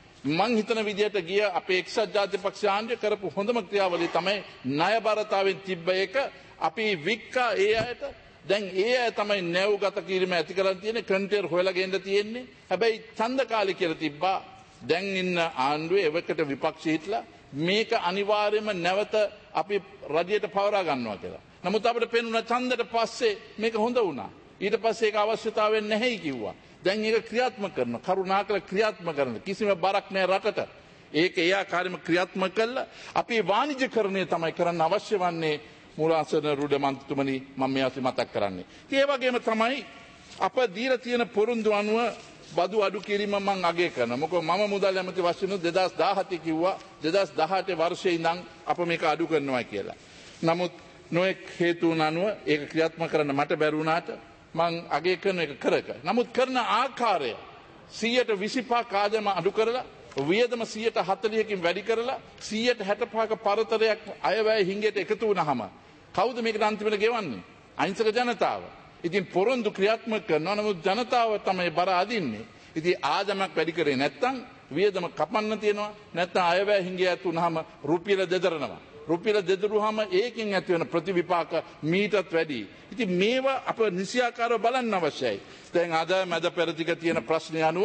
මං හිතන විදිහට ගිය අපේ එක්සත් ජාතික පක්ෂ ආණ්ඩුව කරපු හොඳම ක්‍රියාවලිය තමයි ණයබරතාවෙන් තිබ්බ එක අපි වික්කා ඒ අයට දැන් ඒ අය තමයි නැව්ගත කිරීම ඇති කරන් තියෙන්නේ කන්ටේනර් හොයලා ගෙන්න තියෙන්නේ. හැබැයි ඡන්ද කාලේ කියලා තිබ්බා දැන් ඉන්න ආණ්ඩුවේ එවකට විපක්ෂ හිටලා මේක අනිවාර්යයෙන්ම නැවත අපි රජයට පවරා ගන්නවා කියලා. නමුත් අපිට පෙනුණා ඡන්දයට පස්සේ මේක හොඳ වුණා. ඊට පස්සේ ඒක අවශ්‍යතාවයක් නැහැයි කිව්වා. දැන් ඒක ක්‍රියාත්මක කරන කරුණාකර ක්‍රියාත්මක කරන කිසිම බරක් නැහැ රටට. ඒක ඒ ආකාරයෙන්ම ක්‍රියාත්මක කළා. අපි වාණිජ්‍යකරණය තමයි කරන්න අවශ්‍ය වන්නේ. මුලාසන රුඩ මන්ත්‍රීතුමනි මම මේ අසි මතක් කරන්නේ. ඒ වගේම තමයි අප දීලා තියෙන පොරොන්දු අනුව බදු අඩු කිරීම මම අගය කරනවා. මොකද මම මුදල් ඇමති වශයෙන් දෙදාස් දහහත කිව්වා දෙදාස් දහඅට වර්ෂයේ ඉඳන් අප මේක අඩු කරනවා කියලා. නමුත් නොඑක් හේතුන් අනුව ඒක ක්‍රියාත්මක කරන්න මට බැරි වුණාට මං අගය කරන එක කරක. නමුත් කරන ආකාරය සියයට විසිපහක් ආදායම අඩු කරලා වියදම සියයට හතළිහකින් වැඩි කරලා සියයට හැටපහක පරතරයක් අයවැය හිඟයට එකතු වුණාම කවුද මේකට අන්තිමට ගෙවන්නේ? අහිංසක ජනතාව. ඉතින් පොරොන්දු ක්‍රියාත්මක කරනවා නමුත් ජනතාව තමයි බර අදින්නේ. ඉතින් ආදායමක් වැඩි කරේ නැත්නම් වියදම කපන්න තියෙනවා නැත්නම් අයවැය හිඟය ඇතු වුණාම රුපියල දෙදරනවා. රුපියල දෙදරුවාම ඒකෙන් ඇති වෙන ප්‍රතිවිපාක මීටත් වැඩි. ඉතින් මේවා අප නිසියාකාරව බලන්න අවශ්‍යයි. දැන් අද මැද පෙරදිග තියෙන ප්‍රශ්නය අනුව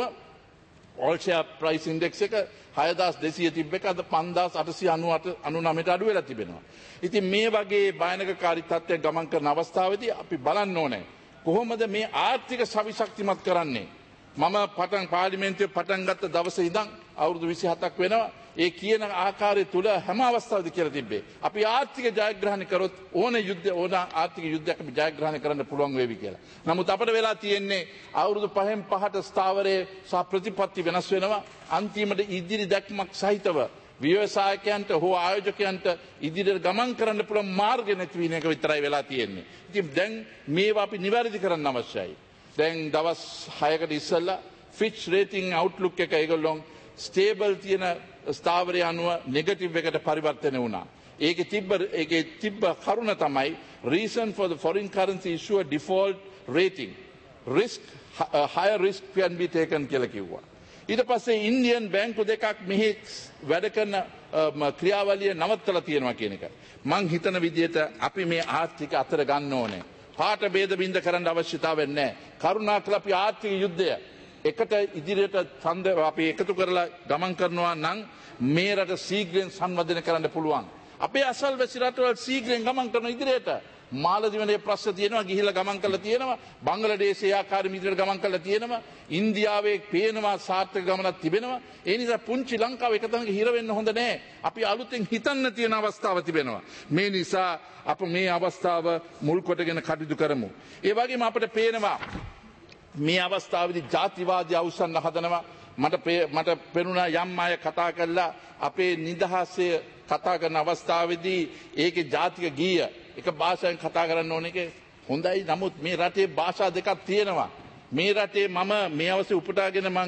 all share price index එක හයදාස් දෙසීය තිබ්බ එක අද පන්දාස් අටසිය අනූනවයට අඩු වෙලා තිබෙනවා. ඉතින් මේ වගේ භයානකකාරී තත්ත්වයක් ගමන් කරන අවස්ථාවේදී අපි බලන්න ඕනේ කොහොමද මේ ආර්ථික සවිශක්තිමත් කරන්නේ? මම පටන් පාර්ලිමේන්තුවේ පටන් ගත්ත දවසේ ඉඳන් අවුරුදු විසිහතක් වෙනවා. ඒ කියන ආකාරය තුල හැම අවස්ථාවකදී කියලා තිබ්බේ. අපි ආර්ථික ජයග්‍රහණය කරොත් ඕන යුද්ධ ඕන ආර්ථික යුද්ධයක් අපි ජයග්‍රහණය කරන්න පුළුවන් වේවි කියලා. නමුත් අපිට වෙලා තියෙන්නේ අවුරුදු පහෙන් පහට ස්ථාවරයේ සහ ප්‍රතිපත්ති වෙනස් වෙනවා. අන්තිමට ඉදිරි දැක්මක් සහිතව ව්‍යවසායකයන්ට හෝ ආයෝජකයන්ට ඉදිරියට ගමන් කරන්න පුළුවන් මාර්ග නැති වෙන එක විතරයි වෙලා තියෙන්නේ. ඉතින් දැන් මේවා අපි නිවැරදි කරන්න අවශ්‍යයි. දැන් දවස් හයකට ඉස්සෙල්ලා ෆිච් රේටින් අවුට්ලුක් එක ඒගොල්ලෝ ස්ටේබල් තියෙන ස්ථාවරය අනුව නෙගටිව් එකට පරිවර්තනය වුණා. ඒකේ තිබ්බ ඒකේ තිබ්බ කරුණ තමයි reason for the foreign currency issue a default rating risk uh, higher risk can be taken කියලා කිව්වා. ඊට පස්සේ ඉන්දියන් බැංකු දෙකක් මෙහි වැඩ කරන ක්‍රියාවලිය නවත්තලා තියෙනවා කියන එක. මං හිතන විදිහට අපි මේ ආර්ථික අතර ගන්න ඕනේ. පාට ભેද බින්ද කරන්න අවශ්‍යතාවයක් නැහැ. කරුණාකරලා අපි ආර්ථික යුද්ධය එකට ඉදිරියට ඡන්ද අපි එකතු කරලා ගමන් කරනවා නම් මේ රට ශීඝ්‍රයෙන් සංවර්ධනය කරන්න පුළුවන්. අපේ අසල්වැසි රටවල් ශීඝ්‍රයෙන් ගමන් කරන ඉදිරියට මාලදිවයිනේ ප්‍රශ්න තියෙනවා ගිහිල්ලා ගමන් කරලා තියෙනවා. බංග්ලාදේශයේ ආකාරයෙන් ඉදිරියට ගමන් කරලා තියෙනවා. ඉන්දියාවේ පේනවා සාර්ථක ගමනක් තිබෙනවා. ඒ නිසා පුංචි ලංකාව එක තැනක හිර වෙන්න හොඳ නැහැ. අපි අලුතෙන් හිතන්න තියෙන අවස්ථාවක් තිබෙනවා. මේ නිසා අප මේ අවස්ථාව මුල් කොටගෙන කටයුතු කරමු. ඒ වගේම අපිට පේනවා මේ අවස්ථාවේදී ජාතිවාදී අවසන් හදනවා. මට මට පෙනුණා යම් අය කතා කළා අපේ නිදහසේ කතා කරන අවස්ථාවේදී ඒකේ ජාතික ගීය එක භාෂාවෙන් කතා කරන්න ඕන එක හොඳයි. නමුත් මේ රටේ භාෂා දෙකක් තියෙනවා. මේ රටේ මම මේ අවස්ථේ උපුටාගෙන මං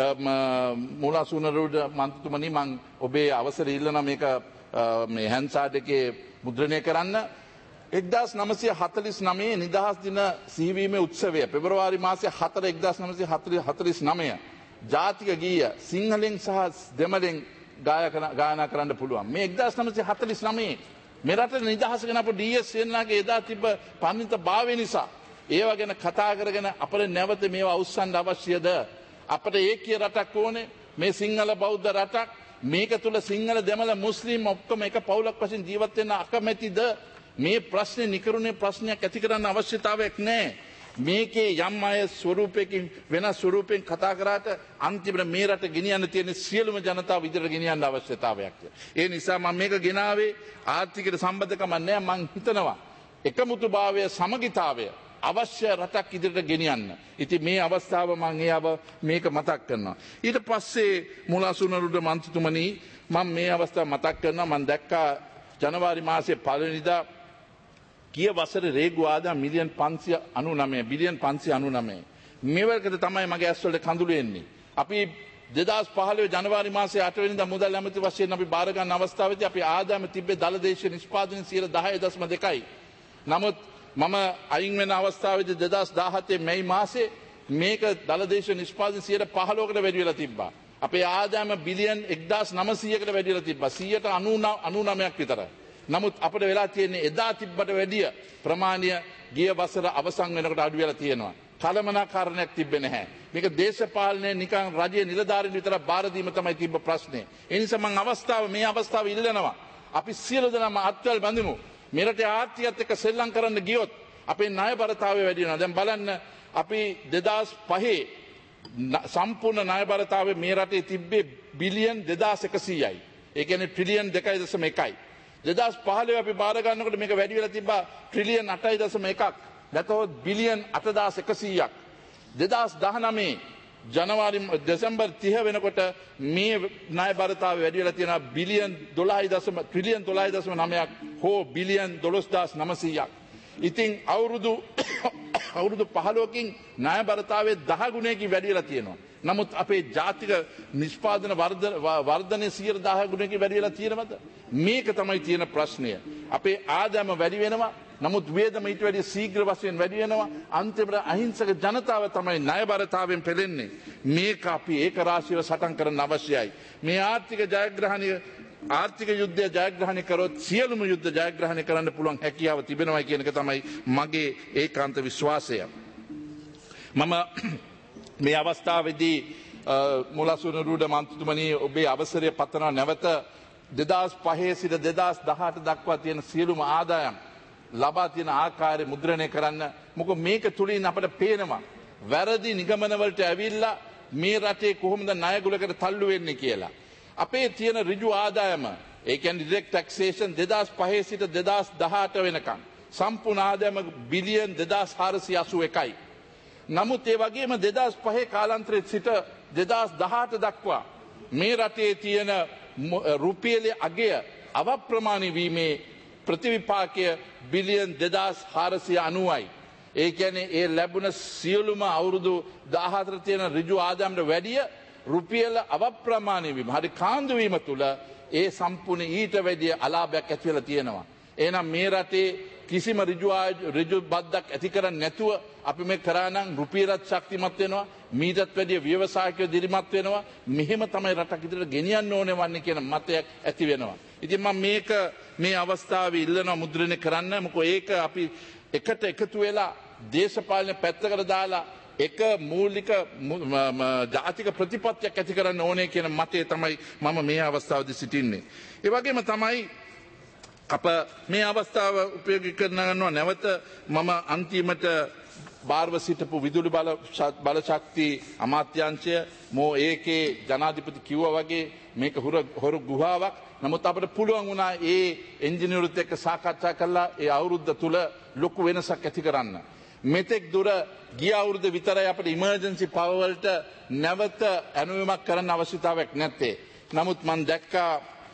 මුලාසුනරුඩ මන්ත්‍රීතුමනි මං ඔබේ අවසර ඉල්ලන මේක මේ හැන්සාඩ් එකේ මුද්‍රණය කරන්න. එක්දාස් නමසය හතලිස් නමේ නිදහස් දින සිහිවීමේ උත්සවය පෙබරවාරි මාසය හතර එක්දාස් නමසය හතලිස් නමය ජාතික ගීය සිංහලෙන් සහ දෙමළෙන් ගායනා කරන්න පුළුවන්. මේ එක්දාස් නමසය හතලිස් නමේ මෙරට නිදහස ගැන අප ඩී.එස්. සේනානායක එදා තිබ්බ පන්විත භාවය නිසා ඒවා ගැන කතා කරගෙන අපට නැවත මේවා අවසන් අවශ්‍යද? අපට ඒකීය රටක් ඕනේ. මේ සිංහල බෞද්ධ රටක්. මේක තුල සිංහල දෙමළ මුස්ලිම් ඔක්කොම එක පවුලක් වශයෙන් ජීවත් වෙන්න අකමැතිද? මේ ප්‍රශ්නේ නිකරුණේ ප්‍රශ්නයක් ඇති කරන්න අවශ්‍යතාවයක් නැහැ. මේකේ යම් අය ස්වරූපයකින් වෙනස් ස්වරූපයෙන් කතා කරාට අන්තිමට මේ රට ගෙනියන්න තියෙන සියලුම ජනතාව ඉදිරියට ගෙනියන්න අවශ්‍යතාවයක්. ඒ නිසා මම මේක ගෙනාවේ ආර්ථිකයට සම්බන්ධකම නැහැ. මම හිතනවා එකමුතුභාවය සමගිතාවය අවශ්‍ය රටක් ඉදිරියට ගෙනියන්න. ඉතින් මේ අවස්ථාව මම ඒව මේක මතක් කරනවා. ඊට පස්සේ මුලාසුනරුඩ මන්ත්‍රීතුමනි මම මේ අවස්ථාව මතක් කරනවා. මම දැක්කා ජනවාරි මාසයේ පළවෙනිදා කිය වසරේ රේගු ආදායම මිලියන් පන්සිය අනූනමය බිලියන් පන්සිය අනූනමය. මේවලකට තමයි මගේ ඇස්වලට කඳුළු එන්නේ. අපි දෙදාස් පහළොව ජනවාරි මාසයේ අට වෙනිදා මුදල් ඇමති වශයෙන් අපි බාර ගන්න අවස්ථාවේදී අපි ආදායම තිබ්බේ දළ දේශීය නිෂ්පාදනය සියයට දහය දශම දෙකයි. නමුත් මම අයින් වෙන අවස්ථාවේදී දෙදාස් දාහතේ මැයි මාසයේ මේක දළ දේශීය නිෂ්පාදනය සියයට පහළොවකට වැඩි වෙලා තිබ්බා. අපේ ආදායම බිලියන් එක්දාස් නවසීයකට වැඩි වෙලා තිබ්බා. සියයට අනූනමයක් විතරයි. නමුත් අපිට වෙලා තියෙන්නේ එදා තිබ්බට වැඩිය ප්‍රමාණය ගිය වසර අවසන් වෙනකොට අඩු වෙලා තියෙනවා. කලමනාකරණයක් තිබ්බේ නැහැ. මේක දේශපාලනයේ නිකන් රජයේ නිලධාරීන් විතරක් බාර දීම තමයි තිබ්බ ප්‍රශ්නේ. ඒ නිසා මම අවස්ථාව මේ අවස්ථාව ඉල්ලනවා. අපි සියලු දෙනාම අත්වල බඳිමු. මෙරට ආර්ථිකයත් එක්ක සෙල්ලම් කරන්න ගියොත් අපේ ණයබරතාවය වැඩි වෙනවා. දැන් බලන්න අපි දෙදාස් පහේ සම්පූර්ණ ණයබරතාවය මේ රටේ තිබ්බේ බිලියන් දෙදාස් එකසීයයි. ඒ කියන්නේ ට්‍රිලියන් දෙකයි දශම එකයි. දෙදාස් පහළොව අපි බාර ගන්නකොට මේක වැඩි වෙලා තිබ්බා ට්‍රිලියන් අටයි දශම එකක්. නැතහොත් බිලියන් අටදාස් එකසීයක්. දෙදාස් දහනවයේ ජනවාරි දෙසැම්බර් තිහ වෙනකොට මේ ණයබරතාවය වැඩි වෙලා තියෙනවා බිලියන් දොළහයි දශම ට්‍රිලියන් දොළහයි දශම නවයක් හෝ බිලියන් දොළොස්දාස් නවසීයක්. ඉතින් අවුරුදු අවුරුදු පහළොවකින් ණයබරතාවයේ දහ ගුණයකින් වැඩි වෙලා තියෙනවා. නමුත් අපේ ජාතික නිෂ්පාදන වර්ධනය සියයට දහ ගුණයකින් වැඩි වෙලා තියෙනවද? මේක තමයි තියෙන ප්‍රශ්නය. අපේ ආදායම වැඩි වෙනවා. නමුත් වේදම ඊට වැඩි ශීඝ්‍ර වශයෙන් වැඩි වෙනවා. අන්තිමට අහිංසක ජනතාව තමයි ණයබරතාවයෙන් පෙළෙන්නේ. මේක අපි ඒක රාශියව සටන් කරන්න අවශ්‍යයි. මේ ආර්ථික ජයග්‍රහණය ආර්ථික යුද්ධය ජයග්‍රහණය කරොත් සියලුම යුද්ධ ජයග්‍රහණය කරන්න පුළුවන් හැකියාව තිබෙනවා කියන එක තමයි මගේ ඒකාන්ත විශ්වාසය. මම මේ අවස්ථාවේදී මුලාසුනරුඩ මන්ත්‍රීතුමනි ඔබේ අවසරය පතනවා නැවත දෙදාස් පහේ සිට දෙදාස් දහඅට දක්වා තියෙන සියලුම ආදායම් ලබා තියෙන ආකාරය මුද්‍රණය කරන්න. මොකද මේක තුලින් අපට පේනවා වැරදි නිගමනවලට ඇවිල්ලා මේ රටේ කොහොමද ණයගුලකට තල්ලු වෙන්නේ කියලා. අපේ තියෙන ඍජු ආදායම ඒ කියන්නේ direct taxation දෙදාස් පහේ සිට දෙදාස් දහඅට වෙනකම් සම්පූර්ණ ආදායම බිලියන් දෙදාස් හාරසිය අසූ එකයි. නමුත් ඒ වගේම දෙදාස් පහේ කාලාන්තරයේ සිට දෙදාස් දහඅට දක්වා මේ රටේ තියෙන රුපියලේ අගය අවප්‍රමාණී වීමේ ප්‍රතිවිපාකය බිලියන් දෙදාස් හාරසිය අනූවයි. ඒ කියන්නේ ඒ ලැබුණ සියලුම අවුරුදු දහහතර තියෙන ඍජු ආදායමට වැඩිය රුපියල අවප්‍රමාණී වීම හරි කාන්දු වීම තුළ ඒ සම්පූර්ණ ඊට වැඩිය අලාභයක් ඇති වෙලා තියෙනවා. එහෙනම් මේ රටේ කිසිම ඍජු ඍජු බද්දක් ඇති කරන්නේ නැතුව අපි මේ කරා නම් රුපියලත් ශක්තිමත් වෙනවා, මීටත් වැඩිය ව්‍යවසායකයෝ දිරිමත් වෙනවා. මෙහෙම තමයි රටක් ඉදිරියට ගෙනියන්න ඕනේ වන්නේ කියන මතයක් ඇති වෙනවා. ඉතින් මම මේක මේ අවස්ථාවේ ඉල්ලනවා මුද්‍රණය කරන්න. මොකද ඒක අපි එකට එකතු වෙලා දේශපාලන පැත්තකට දාලා එක මූලික ජාතික ප්‍රතිපත්තියක් ඇති කරන්න ඕනේ කියන මතය තමයි මම මේ අවස්ථාවේදී සිටින්නේ. ඒ වගේම තමයි අප මේ අවස්ථාව උපයෝගී කරනවා නැවත මම අන්තිමට බාර්ව සිටපු විදුලි බල බලශක්ති අමාත්‍යාංශය මෝ ඒකේ ජනාධිපති කිව්වා වගේ මේක හොරු ගුහාවක්. නමුත් අපිට පුළුවන් වුණා ඒ එන්ජිනියරුත් එක්ක සාකච්ඡා කරලා ඒ අවුරුද්ද තුල ලොකු වෙනසක් ඇති කරන්න. මෙතෙක් දුර ගිය අවුරුද්ද විතරයි අපිට ඉමර්ජන්සි පවර් වලට නැවත ඇනුවීමක් කරන්න අවශ්‍යතාවයක් නැත්තේ. නමුත් මම දැක්කා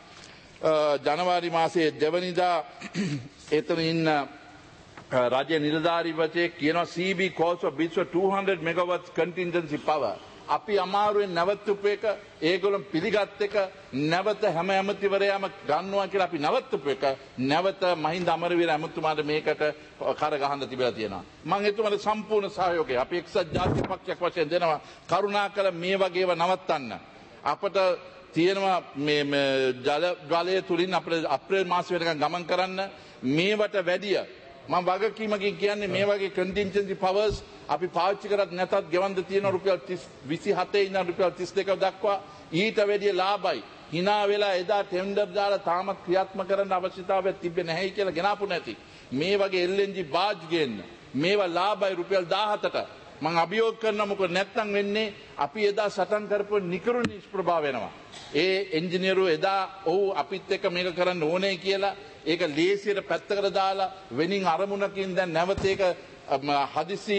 ජනවාරි මාසයේ දෙවනිදා එතන ඉන්න රාජ්‍ය නිලධාරීවරයෙක් කියනවා C B calls for bids for two hundred megawatts contingency power. අපි අමාරුවෙන් නැවතුපු එක ඒගොල්ලෝ පිළිගත් එක නැවත හැම ඇමතිවරයාම ගන්නවා කියලා අපි නැවතුපු එක නැවත මහින්ද අමරවීර ඇමතුමාට මේකට කර ගහන්න තිබිලා තියෙනවා. මම එතුමාට සම්පූර්ණ සහයෝගය අපි එක්සත් ජාතික පක්ෂයක් වශයෙන් දෙනවා. කරුණාකර මේ වගේව නවත්තන්න. අපට තියෙනවා මේ ජල ජලය තුලින් අපේ අප්‍රේල් මාස වෙනකන් ගමන් කරන්න. මේවට වැඩිය මම වගකීමකින් කියන්නේ මේ වගේ contingency powers අපි පාවිච්චි කරත් නැතත් ගෙවන්න තියෙන රුපියල් විසිහතේ ඉඳන් රුපියල් තිස් දෙක දක්වා ඊට වැඩිය ලාභයි. hina වෙලා එදා ටෙන්ඩර් දාලා තාමත් ක්‍රියාත්මක කරන්න අවශ්‍යතාවයක් තිබෙන්නේ නැහැ කියලා ගෙනාපු නැති. මේ වගේ L N G බාජ් ගේන්න මේවා ලාභයි රුපියල් දහහතට මම අභියෝග කරනවා. මොකද නැත්තම් වෙන්නේ අපි එදා සටන් කරපු නිකරු නිෂ්ප්‍රභා වෙනවා. ඒ එන්ජිනියරු එදා ඔව් අපිත් එක්ක මේක කරන්න ඕනේ කියලා ඒක ලේසියට පැත්තකට දාලා වෙනින් අරමුණකින් දැන් නැවත ඒක හදිසි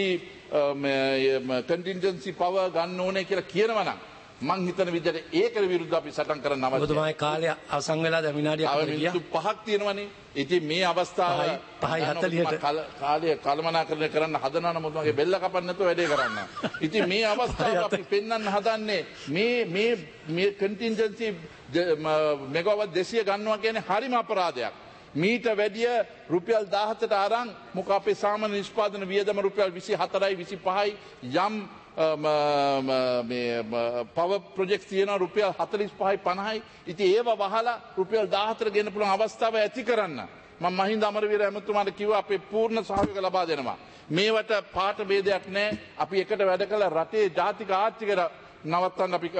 contingency power ගන්න ඕනේ කියලා කියනවා නම් මං හිතන විදිහට ඒකට විරුද්ධව අපි සටන් කරන්න අවශ්‍යයි. ඔබතුමාගේ කාලය අවසන් වෙලා දැන් විනාඩියක් විතර ගියා. අවුරුදු පහක් තියෙනවනේ. ඉතින් මේ අවස්ථාව පහයි හතලිහට කාලය කළමනාකරණය කරන්න හදනවා නම් මගේ බෙල්ල කපන්න නැතුව වැඩේ කරන්න. ඉතින් මේ අවස්ථාව අපි පෙන්වන්න හදන්නේ මේ මේ මේ contingency මෙගාවට් දෙසිය ගන්නවා කියන්නේ හරිම අපරාධයක්. මීට වැඩිය රුපියල් දහහතට අරන් මොක අපේ සාමාන්‍ය නිෂ්පාදන වියදම රුපියල් විසිහතරයි විසිපහයි යම් පවර් ප්‍රොජෙක්ට් තියෙනවා රුපියල් හතළිස් පහයි පනහයි. ඉතින් ඒව වහලා රුපියල් දහහතට ගෙන්න පුළුවන් අවස්ථාව ඇති කරන්න මම මහින්ද අමරවීර ඇමතුමාට කිව්වා අපේ පූර්ණ සහයෝගය ලබා දෙනවා. මේවට පාට ભેදයක් නැහැ. අපි එකට වැඩ කළ රටේ ජාතික ආර්ථික නවත්තන්න අපි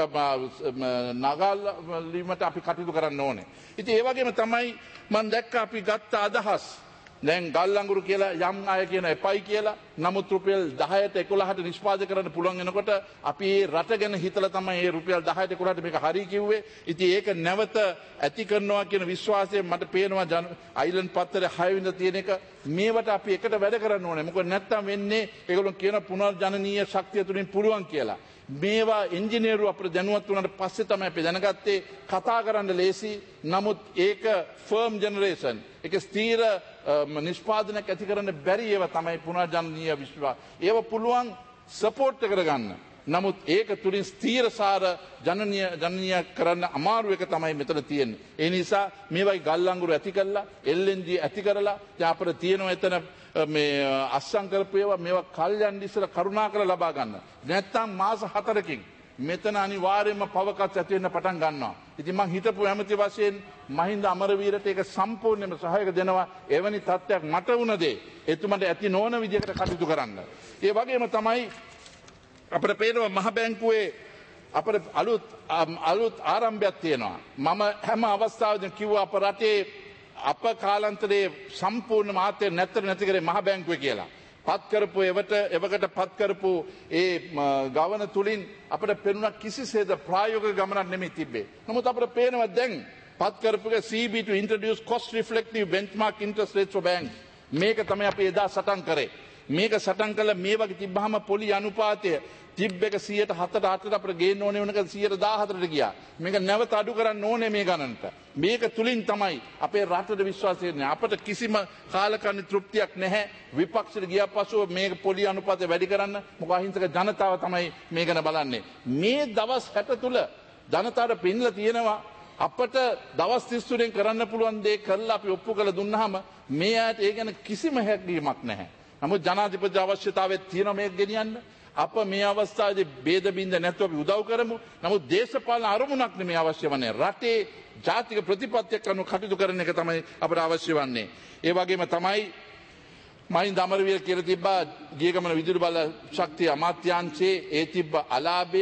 නගාලීමට අපි කටයුතු කරන්න ඕනේ. ඉතින් ඒ වගේම තමයි මම දැක්ක අපි ගත්ත අදහස් දැන් ගල් අඟුරු කියලා යම් අය කියන එපයි කියලා. නමුත් රුපියල් දහයට එකොළහට නිෂ්පාදනය කරන්න පුළුවන් වෙනකොට අපි මේ රට ගැන හිතලා තමයි මේ රුපියල් දහයට එකොළහට මේක හරි කිව්වේ. ඉතින් ඒක නැවත ඇති කරනවා කියන විශ්වාසය මට පේනවා අයිලන්ඩ් පත්තරේ හය වෙනිදා තියෙන එක. මේවට අපි එකට වැඩ කරන්න ඕනේ. මොකද නැත්තම් වෙන්නේ ඒගොල්ලෝ කියන පුනර්ජනනීය ශක්තිය තුලින් පුළුවන් කියලා. මේවා එන්ජිනේරු අපිට දැනුවත් වුණාට පස්සේ තමයි අපි දැනගත්තේ කතා කරන්න ලේසි. නමුත් ඒක ෆර්ම් ජෙනරේෂන් ඒක ස්ථීර නිෂ්පාදනයක් ඇති කරන්න බැරි ඒවා තමයි පුනර්ජනනීය විශ්වා. ඒව පුළුවන් සපෝට් කරගන්න. නමුත් ඒක තුලින් ස්ථීරසාර ජනනීය ජනනීය කරන්න අමාරු එක තමයි මෙතන තියෙන්නේ. ඒ නිසා මේ වගේ ගල් අඟුරු ඇති කරලා L N G ඇති කරලා දැන් අපිට තියෙනවා එතන මේ අස්සම් කරපු ඒවා මේවා කල්යන් ඉස්සර කරුණාකර ලබා ගන්න. නැත්තම් මාස හතරකින් මෙතන අනිවාර්යයෙන්ම පවකත් ඇති වෙන්න පටන් ගන්නවා. ඉතින් මං හිතපු ඇමති වශයෙන් මහින්ද අමරවීරට ඒක සම්පූර්ණයෙන්ම සහායක දෙනවා. එවැනි තත්ත්වයක් මට වුණ දේ එතුමන්ට ඇති නොවන විදිහකට කටයුතු කරන්න. ඒ වගේම තමයි අපිට පේනවා මහ බැංකුවේ අපිට අලුත් අලුත් ආරම්භයක් තියෙනවා. මම හැම අවස්ථාවෙදීම කිව්වා අප රටේ අප කාලාන්තරයේ සම්පූර්ණ මාත්‍ය නැතර නැති කරේ මහ බැංකුවේ කියලා. පත්කරපු එවට එවකට පත්කරපු ඒ ගවන තුළින් අපට පෙනුණක් කිසිසේද ප්‍රායෝගික ගමනක් නෙමෙයි තිබ්බේ. නමුත් අපට පේනවා දැන් පත්කරපුගේ C B to introduce cost reflective benchmark interest rates for banks. මේක තමයි අපි එදා සටන් කරේ. මේක සටන් කළා මේ වගේ තිබ්බහම පොලි අනුපාතය තිබ්බ එක සියයට හතට අටට අපිට ගේන්න ඕනේ වෙනක සියයට දාහතරට ගියා. මේක නැවත අඩු කරන්න ඕනේ මේ ගණනට. මේක තුලින් තමයි අපේ රටට විශ්වාසය එන්නේ. අපට කිසිම කාලකන්ණි තෘප්තියක් නැහැ. විපක්ෂයට ගියා පසුව මේක පොලි අනුපාතය වැඩි කරන්න මොකද අහිංසක ජනතාව තමයි මේක ගැන බලන්නේ. මේ දවස් හැට තුල ජනතාවට පින්ලා තියෙනවා අපට දවස් තිස් තුනෙන් කරන්න පුළුවන් දේ කරලා අපි ඔප්පු කරලා දුන්නාම මේ ආයත ඒ ගැන කිසිම හැඟීමක් නැහැ. නමුත් ජනාධිපති අවශ්‍යතාවය තියෙනවා මේක ගෙනියන්න. අප මේ අවස්ථාවේදී ભેද බින්ද නැතුව අපි උදව් කරමු. නමුත් දේශපාලන අරමුණක් නෙමෙයි අවශ්‍ය වන්නේ. රටේ ජාතික ප්‍රතිපත්තියක් අනුව කටයුතු කරන එක තමයි අපට අවශ්‍ය වන්නේ. ඒ වගේම තමයි මහින්ද අමරවීර කියලා තිබ්බා ගියගමන විදුලි බල ශක්තිය අමාත්‍යාංශයේ ඒ තිබ්බ අලාභය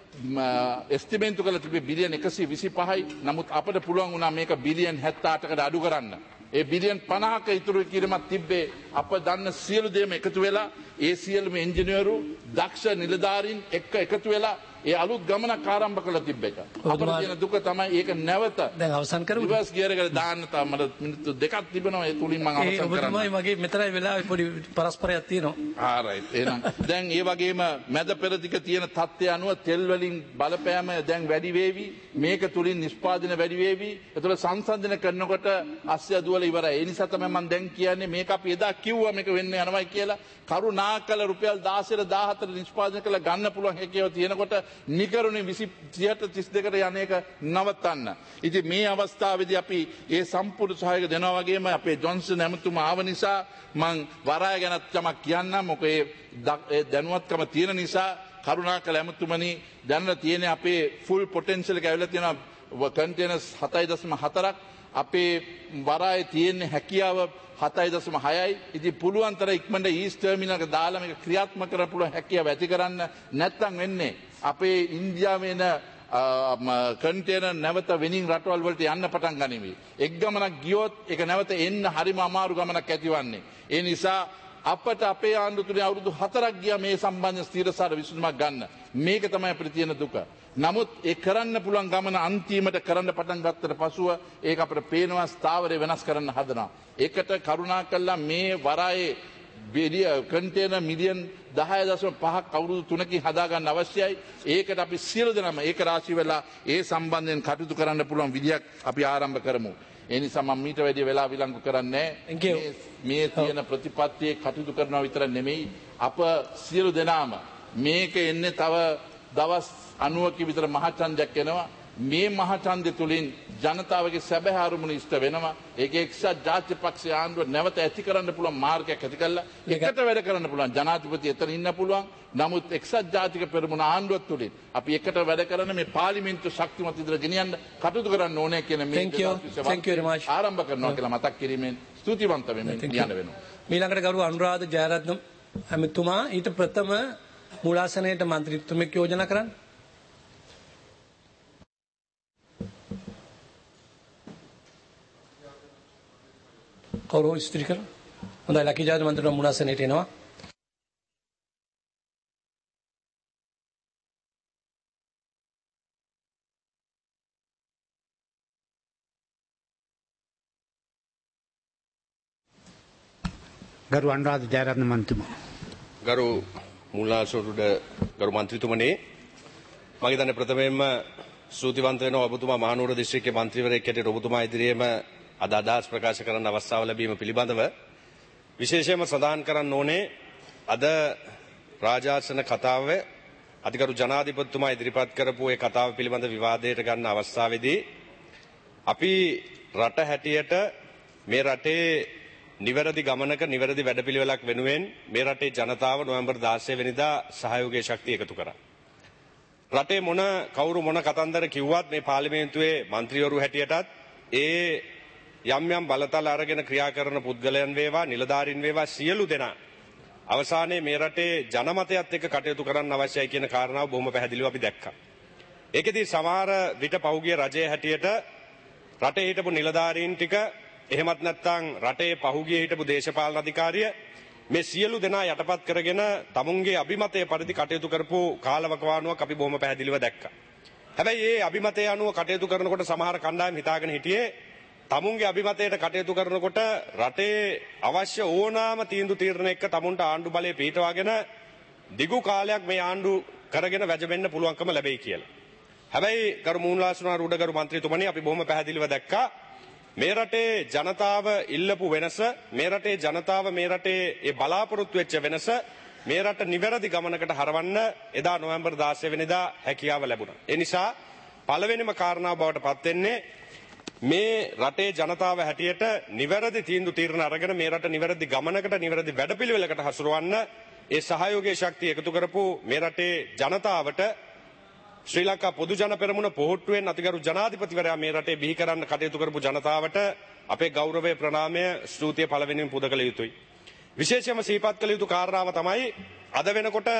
එස්ටිමේන්තු කළ තිබේ බිලියන් එකසිය විසිපහයි. නමුත් අපට පුළුවන් වුණා මේක බිලියන් හැත්තඅටකට අඩු කරන්න. ඒ බිලියන් පනහක ඉතුරු කිරීමක් තිබ්බේ අප දන්න සියලු දේම එකතු වෙලා ඒ සියලුම ඉංජිනේරු දක්ෂ නිලධාරීන් එක්ක එකතු වෙලා ඒ අලුත් ගමනක් ආරම්භ කළ තිබ්බ එක. අපිට තියෙන දුක තමයි ඒක නැවත දැන් අවසන් කරමු. රිවර්ස් ගියර් එකට දාන්න තව මට මිනිත්තු දෙකක් තිබෙනවා ඒ තුලින් මම අවසන් කරන්න. ඒ ඔබතුමායි මගේ මෙතරයි වෙලාවේ පොඩි පරස්පරයක් තියෙනවා. ආ රයිට්. එහෙනම් දැන් ඒ වගේම මැද පෙරදිග තියෙන තත්ත්වය අනුව තෙල් වලින් බලපෑම දැන් වැඩි වේවි. මේක තුලින් නිෂ්පාදනය වැඩි වේවි. ඒතර සංසන්දනය කරනකොට අස්ය දුවල ඉවරයි. ඒ නිසා තමයි මම දැන් කියන්නේ මේක අපි එදා කිව්වා මේක වෙන්න යනවායි කියලා. කරුණාකර රුපියල් දාසයට දාහතර නිෂ්පාදනය කළ ගන්න පුළුවන් හැකියාව තියෙනකොට නිකරුණේ විසියට තිස් දෙකට යන එක නවත්තන්න. ඉතින් මේ අවස්ථාවේදී අපි ඒ සම්පූර්ණ සහයෝගය දෙනවා වගේම අපේ ජොන්සන් ඇමතුමා ආව නිසා මම වරාය ගැනත් යමක් කියන්නම්. මොකද ඒ දැනුවත්කම තියෙන නිසා කරුණාකර ඇමතුමනි දැනලා තියෙන අපේ ෆුල් පොටෙන්ෂල් එක ඇවිල්ලා තියෙනවා කන්ටේනර්ස් හතයි දශම හතරක්. අපේ වරායේ තියෙන හැකියාව හතයි දශම හයයි. ඉතින් පුළුවන් තරම් ඉක්මනට ඊස්ට් ටර්මිනල් එක දාලා මේක ක්‍රියාත්මක කරන්න පුළුවන් හැකියාව ඇති කරන්න. නැත්නම් වෙන්නේ අපේ ඉන්දියාවේ න කන්ටේනර් නැවත වෙනින් රටවල් වලට යන්න පටන් ගනිමි. එක් ගමනක් ගියොත් ඒක නැවත එන්න හරිම අමාරු ගමනක් ඇතිවන්නේ. ඒ නිසා අපට අපේ ආණ්ඩුව තුනේ අවුරුදු හතරක් ගියා මේ සම්බන්ධ ස්ථිරසාර විසඳුමක් ගන්න. මේක තමයි අපිට තියෙන දුක. නමුත් ඒ කරන්න පුළුවන් ගමන අන්තිමට කරන්න පටන් ගත්තට පසුව ඒක අපිට පේනවා ස්ථාවරය වෙනස් කරන්න හදනවා. ඒකට කරුණා කළා මේ වරායේ කන්ටේනර් මිලියන් දහය දශම පහක් අවුරුදු තුනකින් හදාගන්න අවශ්‍යයි. ඒකට අපි සියලු දෙනාම ඒක රාශී වෙලා ඒ සම්බන්ධයෙන් කටයුතු කරන්න පුළුවන් විදියක් අපි ආරම්භ කරමු. ඒ නිසා මම මීට වැඩි වෙලා විලංගු කරන්නේ නැහැ. මේ තියෙන ප්‍රතිපත්තියේ කටයුතු කරනවා විතර නෙමෙයි අප සියලු දෙනාම මේක එන්නේ තව දවස් අනූවක විතර මහචන්දයක් එනවා. මේ මහචන්දය තුලින් ජනතාවගේ සැබෑ අරමුණ ඉෂ්ට වෙනවා. ඒක එක්සත් ජාතික පක්ෂයේ ආණ්ඩුව නැවත ඇති කරන්න පුළුවන් මාර්ගයක් ඇති කළා. එකට වැඩ කරන්න පුළුවන්. ජනාධිපති එතන ඉන්න පුළුවන්. නමුත් එක්සත් ජාතික පෙරමුණ ආණ්ඩුව තුලින් අපි එකට වැඩ කරන මේ පාර්ලිමේන්තු ශක්තිමත් විදිහට ගෙනියන්න කටයුතු කරන්න ඕනේ කියන මේ ආරම්භ කරනවා කියලා මතක් කිරීමෙන් ස්තුතිවන්ත වෙමින් කියන්න වෙනවා. ඊළඟට ගරු අනුරාධ ජයරත්න ඇමතුමා ඊට ප්‍රථම මූලාසනයේට මන්ත්‍රීතුමෙක් යෝජනා කරන්න. කවුරු ඉස්තිරි කර හොඳයි ලකී ජාති මන්ත්‍රීතුමා මුලාසනයට එනවා. ගරු අනුරාධ ජයරත්න මන්ත්‍රීතුමා. ගරු මුලාසනට ගරු මන්ත්‍රීතුමනි මගේ දන්නේ ප්‍රථමයෙන්ම ස්තුතිවන්ත වෙනවා ඔබතුමා මහනුවර දිස්ත්‍රික්කයේ මන්ත්‍රීවරයෙක් හැටියට ඔබතුමා ඉදිරියේම අද අදහස් ප්‍රකාශ කරන්න අවස්ථාව ලැබීම පිළිබඳව විශේෂයෙන්ම සඳහන් කරන්න ඕනේ අද රාජාසන කතාව අධිකරු ජනාධිපතිතුමා ඉදිරිපත් කරපු ඒ කතාව පිළිබඳ විවාදයට ගන්න අවස්ථාවේදී අපි රට හැටියට මේ රටේ නිවැරදි ගමනක නිවැරදි වැඩපිළිවෙලක් වෙනුවෙන් මේ රටේ ජනතාව නොවැම්බර් දාසය වෙනිදා සහයෝගයේ ශක්තිය එකතු කරා. රටේ මොන කවුරු මොන කතන්දර කිව්වත් මේ පාර්ලිමේන්තුවේ මන්ත්‍රීවරු හැටියටත් ඒ යම් යම් බලතල අරගෙන ක්‍රියා කරන පුද්ගලයන් වේවා නිලධාරීන් වේවා සියලු දෙනා අවසානයේ මේ රටේ ජනමතයත් එක්ක කටයුතු කරන්න අවශ්‍යයි කියන කාරණාව බොහොම පැහැදිලිව අපි දැක්කා. ඒකෙදී සමහර විට පහුගිය රජයේ හැටියට රටේ හිටපු නිලධාරීන් ටික එහෙමත් නැත්නම් රටේ පහුගිය හිටපු දේශපාලන අධිකාරිය මේ සියලු දෙනා යටපත් කරගෙන තමුන්ගේ අභිමතය පරිදි කටයුතු කරපු කාලවකවානුවක් අපි බොහොම පැහැදිලිව දැක්කා. හැබැයි මේ අභිමතය අනුව කටයුතු කරනකොට සමහර කණ්ඩායම් හිතාගෙන හිටියේ තමුන්ගේ අභිමතයට කටයුතු කරනකොට රටේ අවශ්‍ය ඕනෑම තීන්දුව තීරණ එක්ක තමුන්ට ආණ්ඩු බලය පිටවාගෙන දිගු කාලයක් මේ ආණ්ඩු කරගෙන වැජබෙන්න පුළුවන්කම ලැබෙයි කියලා. හැබැයි ගරු මූලාසන රූඩගරු මන්ත්‍රීතුමනි අපි බොහොම පැහැදිලිව දැක්කා මේ රටේ ජනතාව ඉල්ලපු වෙනස මේ රටේ ජනතාව මේ රටේ ඒ බලාපොරොත්තු වෙච්ච වෙනස මේ රට නිවැරදි ගමනකට හරවන්න එදා නොවැම්බර් දාසය වෙනිදා හැකියාව ලැබුණා. ඒ නිසා පළවෙනිම කාරණාව බවට පත් වෙන්නේ මේ රටේ ජනතාව හැටියට නිවැරදි තීන්දුව තීරණ අරගෙන මේ රට නිවැරදි ගමනකට නිවැරදි වැඩපිළිවෙලකට හසුරවන්න ඒ සහයෝගයේ ශක්තිය එකතු කරපු මේ රටේ ජනතාවට ශ්‍රී ලංකා පොදු ජන පෙරමුණ පොහොට්ටුවෙන් අතිගරු ජනාධිපතිවරයා මේ රටේ බිහි කරන්න කටයුතු කරපු ජනතාවට අපේ ගෞරවය ප්‍රණාමය ස්තුතිය පළවෙනිම පුද කළ යුතුයි. විශේෂයෙන්ම සිහිපත් කළ යුතු කාරණාව තමයි අද වෙනකොට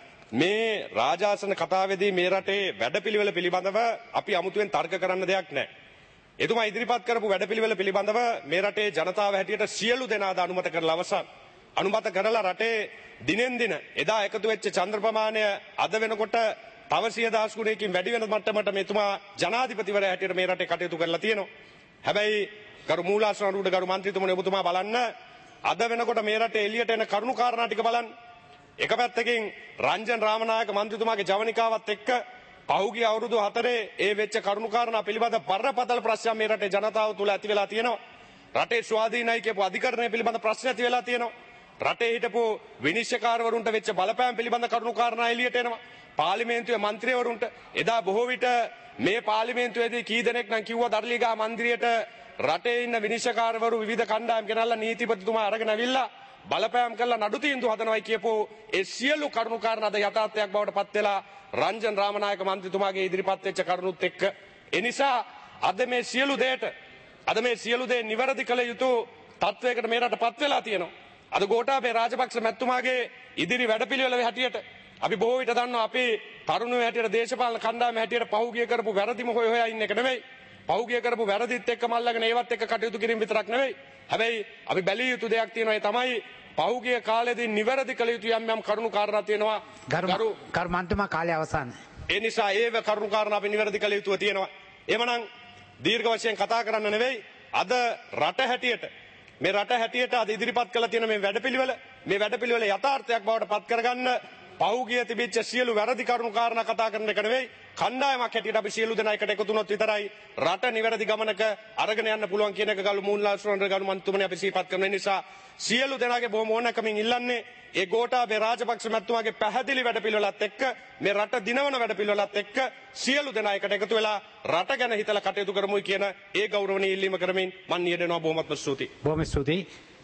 මේ රාජාසන කතාවේදී මේ රටේ වැඩපිළිවෙල පිළිබඳව අපි අමුතුවෙන් තර්ක කරන්න දෙයක් නැහැ. එතුමා ඉදිරිපත් කරපු වැඩපිළිවෙල පිළිබඳව මේ රටේ ජනතාව හැටියට සියලු දෙනා අනුමත කරලා අවසන් අනුමත කරලා රටේ දිනෙන් දින එදා එකතු වෙච්ච චන්ද්‍ර ප්‍රමාණය අද වෙනකොට තව සිය දහස් ගුණයකින් වැඩි වෙන මට්ටමට මෙතුමා ජනාධිපතිවරයා හැටියට මේ රටේ කටයුතු කරලා තියෙනවා. හැබැයි ගරු මූලාසන රූඩ ගරු මන්ත්‍රීතුමනි ඔබතුමා බලන්න අද වෙනකොට මේ රටේ එළියට එන කරුණු කාරණා ටික බලන්න. එක පැත්තකින් රංජන් රාමනායක මන්ත්‍රීතුමාගේ ජවනිකාවත් එක්ක පහුගිය අවුරුදු හතරේ ඒ වෙච්ච කරුණු කාරණා පිළිබඳ බරපතල ප්‍රශ්න මේ රටේ ජනතාව තුළ ඇති වෙලා තියෙනවා. රටේ ස්වාධීනයි කියපු අධිකරණය පිළිබඳ ප්‍රශ්න ඇති වෙලා තියෙනවා. රටේ හිටපු විනිශ්චයකාරවරුන්ට වෙච්ච බලපෑම් පිළිබඳ කරුණු කාරණා එළියට එනවා. පාර්ලිමේන්තුවේ මන්ත්‍රීවරුන්ට එදා බොහෝ විට මේ පාර්ලිමේන්තුවේදී කී දෙනෙක් නම් කිව්වා දර්ලිගා මන්දිරයට රටේ ඉන්න විනිශ්චයකාරවරු විවිධ කණ්ඩායම් ගෙනල්ලා නීතිපතිතුමා අරගෙන අවිල්ලා බලපෑම් කරලා නඩු තීන්දුව හදනවයි කියපෝ ඒ සියලු කරුණු කාරණා අද යථාර්ථයක් බවට පත් වෙලා රංජන් රාමනායක මන්ත්‍රීතුමාගේ ඉදිරිපත් වෙච්ච කරුණුත් එක්ක ඒ නිසා අද මේ සියලු දේට අද මේ සියලු දේ නිවැරදි කළ යුතු තත්වයකට මේ රට පත් වෙලා තියෙනවා. අද ගෝඨාභය රාජපක්ෂ මැතිතුමාගේ ඉදිරි වැඩපිළිවෙල හැටියට අපි බොහෝ විට දන්නවා අපි තරුණයෝ හැටියට දේශපාලන කණ්ඩායම හැටියට පහුගිය කරපු වැරදිම හොය හොයා ඉන්න එක නෙවෙයි. පහුගිය කරපු වැරදිත් එක්ක මල්ලගෙන ඒවත් එක්ක කටයුතු කිරීම විතරක් නෙවෙයි. හැබැයි අපි බැලිය යුතු දෙයක් තියෙනවා ඒ තමයි පහුගිය කාලෙදී නිවැරදි කළ යුතු යම් යම් කරුණු කාරණා තියෙනවා. ගරු ගරු මන්ත්‍රීතුමා කාලය අවසන්. ඒ නිසා ඒ කරුණු කාරණා අපි නිවැරදි කළ යුතුව තියෙනවා. එමනම් දීර්ඝ වශයෙන් කතා කරන්න නෙවෙයි අද රට හැටියට මේ රට හැටියට අද ඉදිරිපත් කළ තියෙන මේ වැඩපිළිවෙල මේ වැඩපිළිවෙල යථාර්ථයක් බවට පත් කරගන්න පහුගිය තිබිච්ච සියලු වැරදි කරුණු කාරණා කතා කරන එක නෙවෙයි කණ්ඩායමක් හැටියට අපි සියලු දෙනා එකට එකතු වුණොත් විතරයි රට නිවැරදි ගමනක අරගෙන යන්න පුළුවන් කියන එක ගලු මූලාශ්‍රවණ ගලු මන්ත්‍රීතුමනි අපි සිහිපත් කරන නිසා සියලු දෙනාගේ බොහොම ඕනකමින් ඉල්ලන්නේ ඒ ගෝඨාභය රාජපක්ෂ මැතිතුමාගේ පැහැදිලි වැඩපිළිවෙලත් එක්ක මේ රට දිනවන වැඩපිළිවෙලත් එක්ක සියලු දෙනා එකට එකතු වෙලා රට ගැන හිතලා කටයුතු කරමුයි කියන ඒ ගෞරවණීය ඉල්ලීම කරමින් මම නියැලෙනවා බොහොමත්ම ස්තුතියි. බොහොම ස්තුතියි.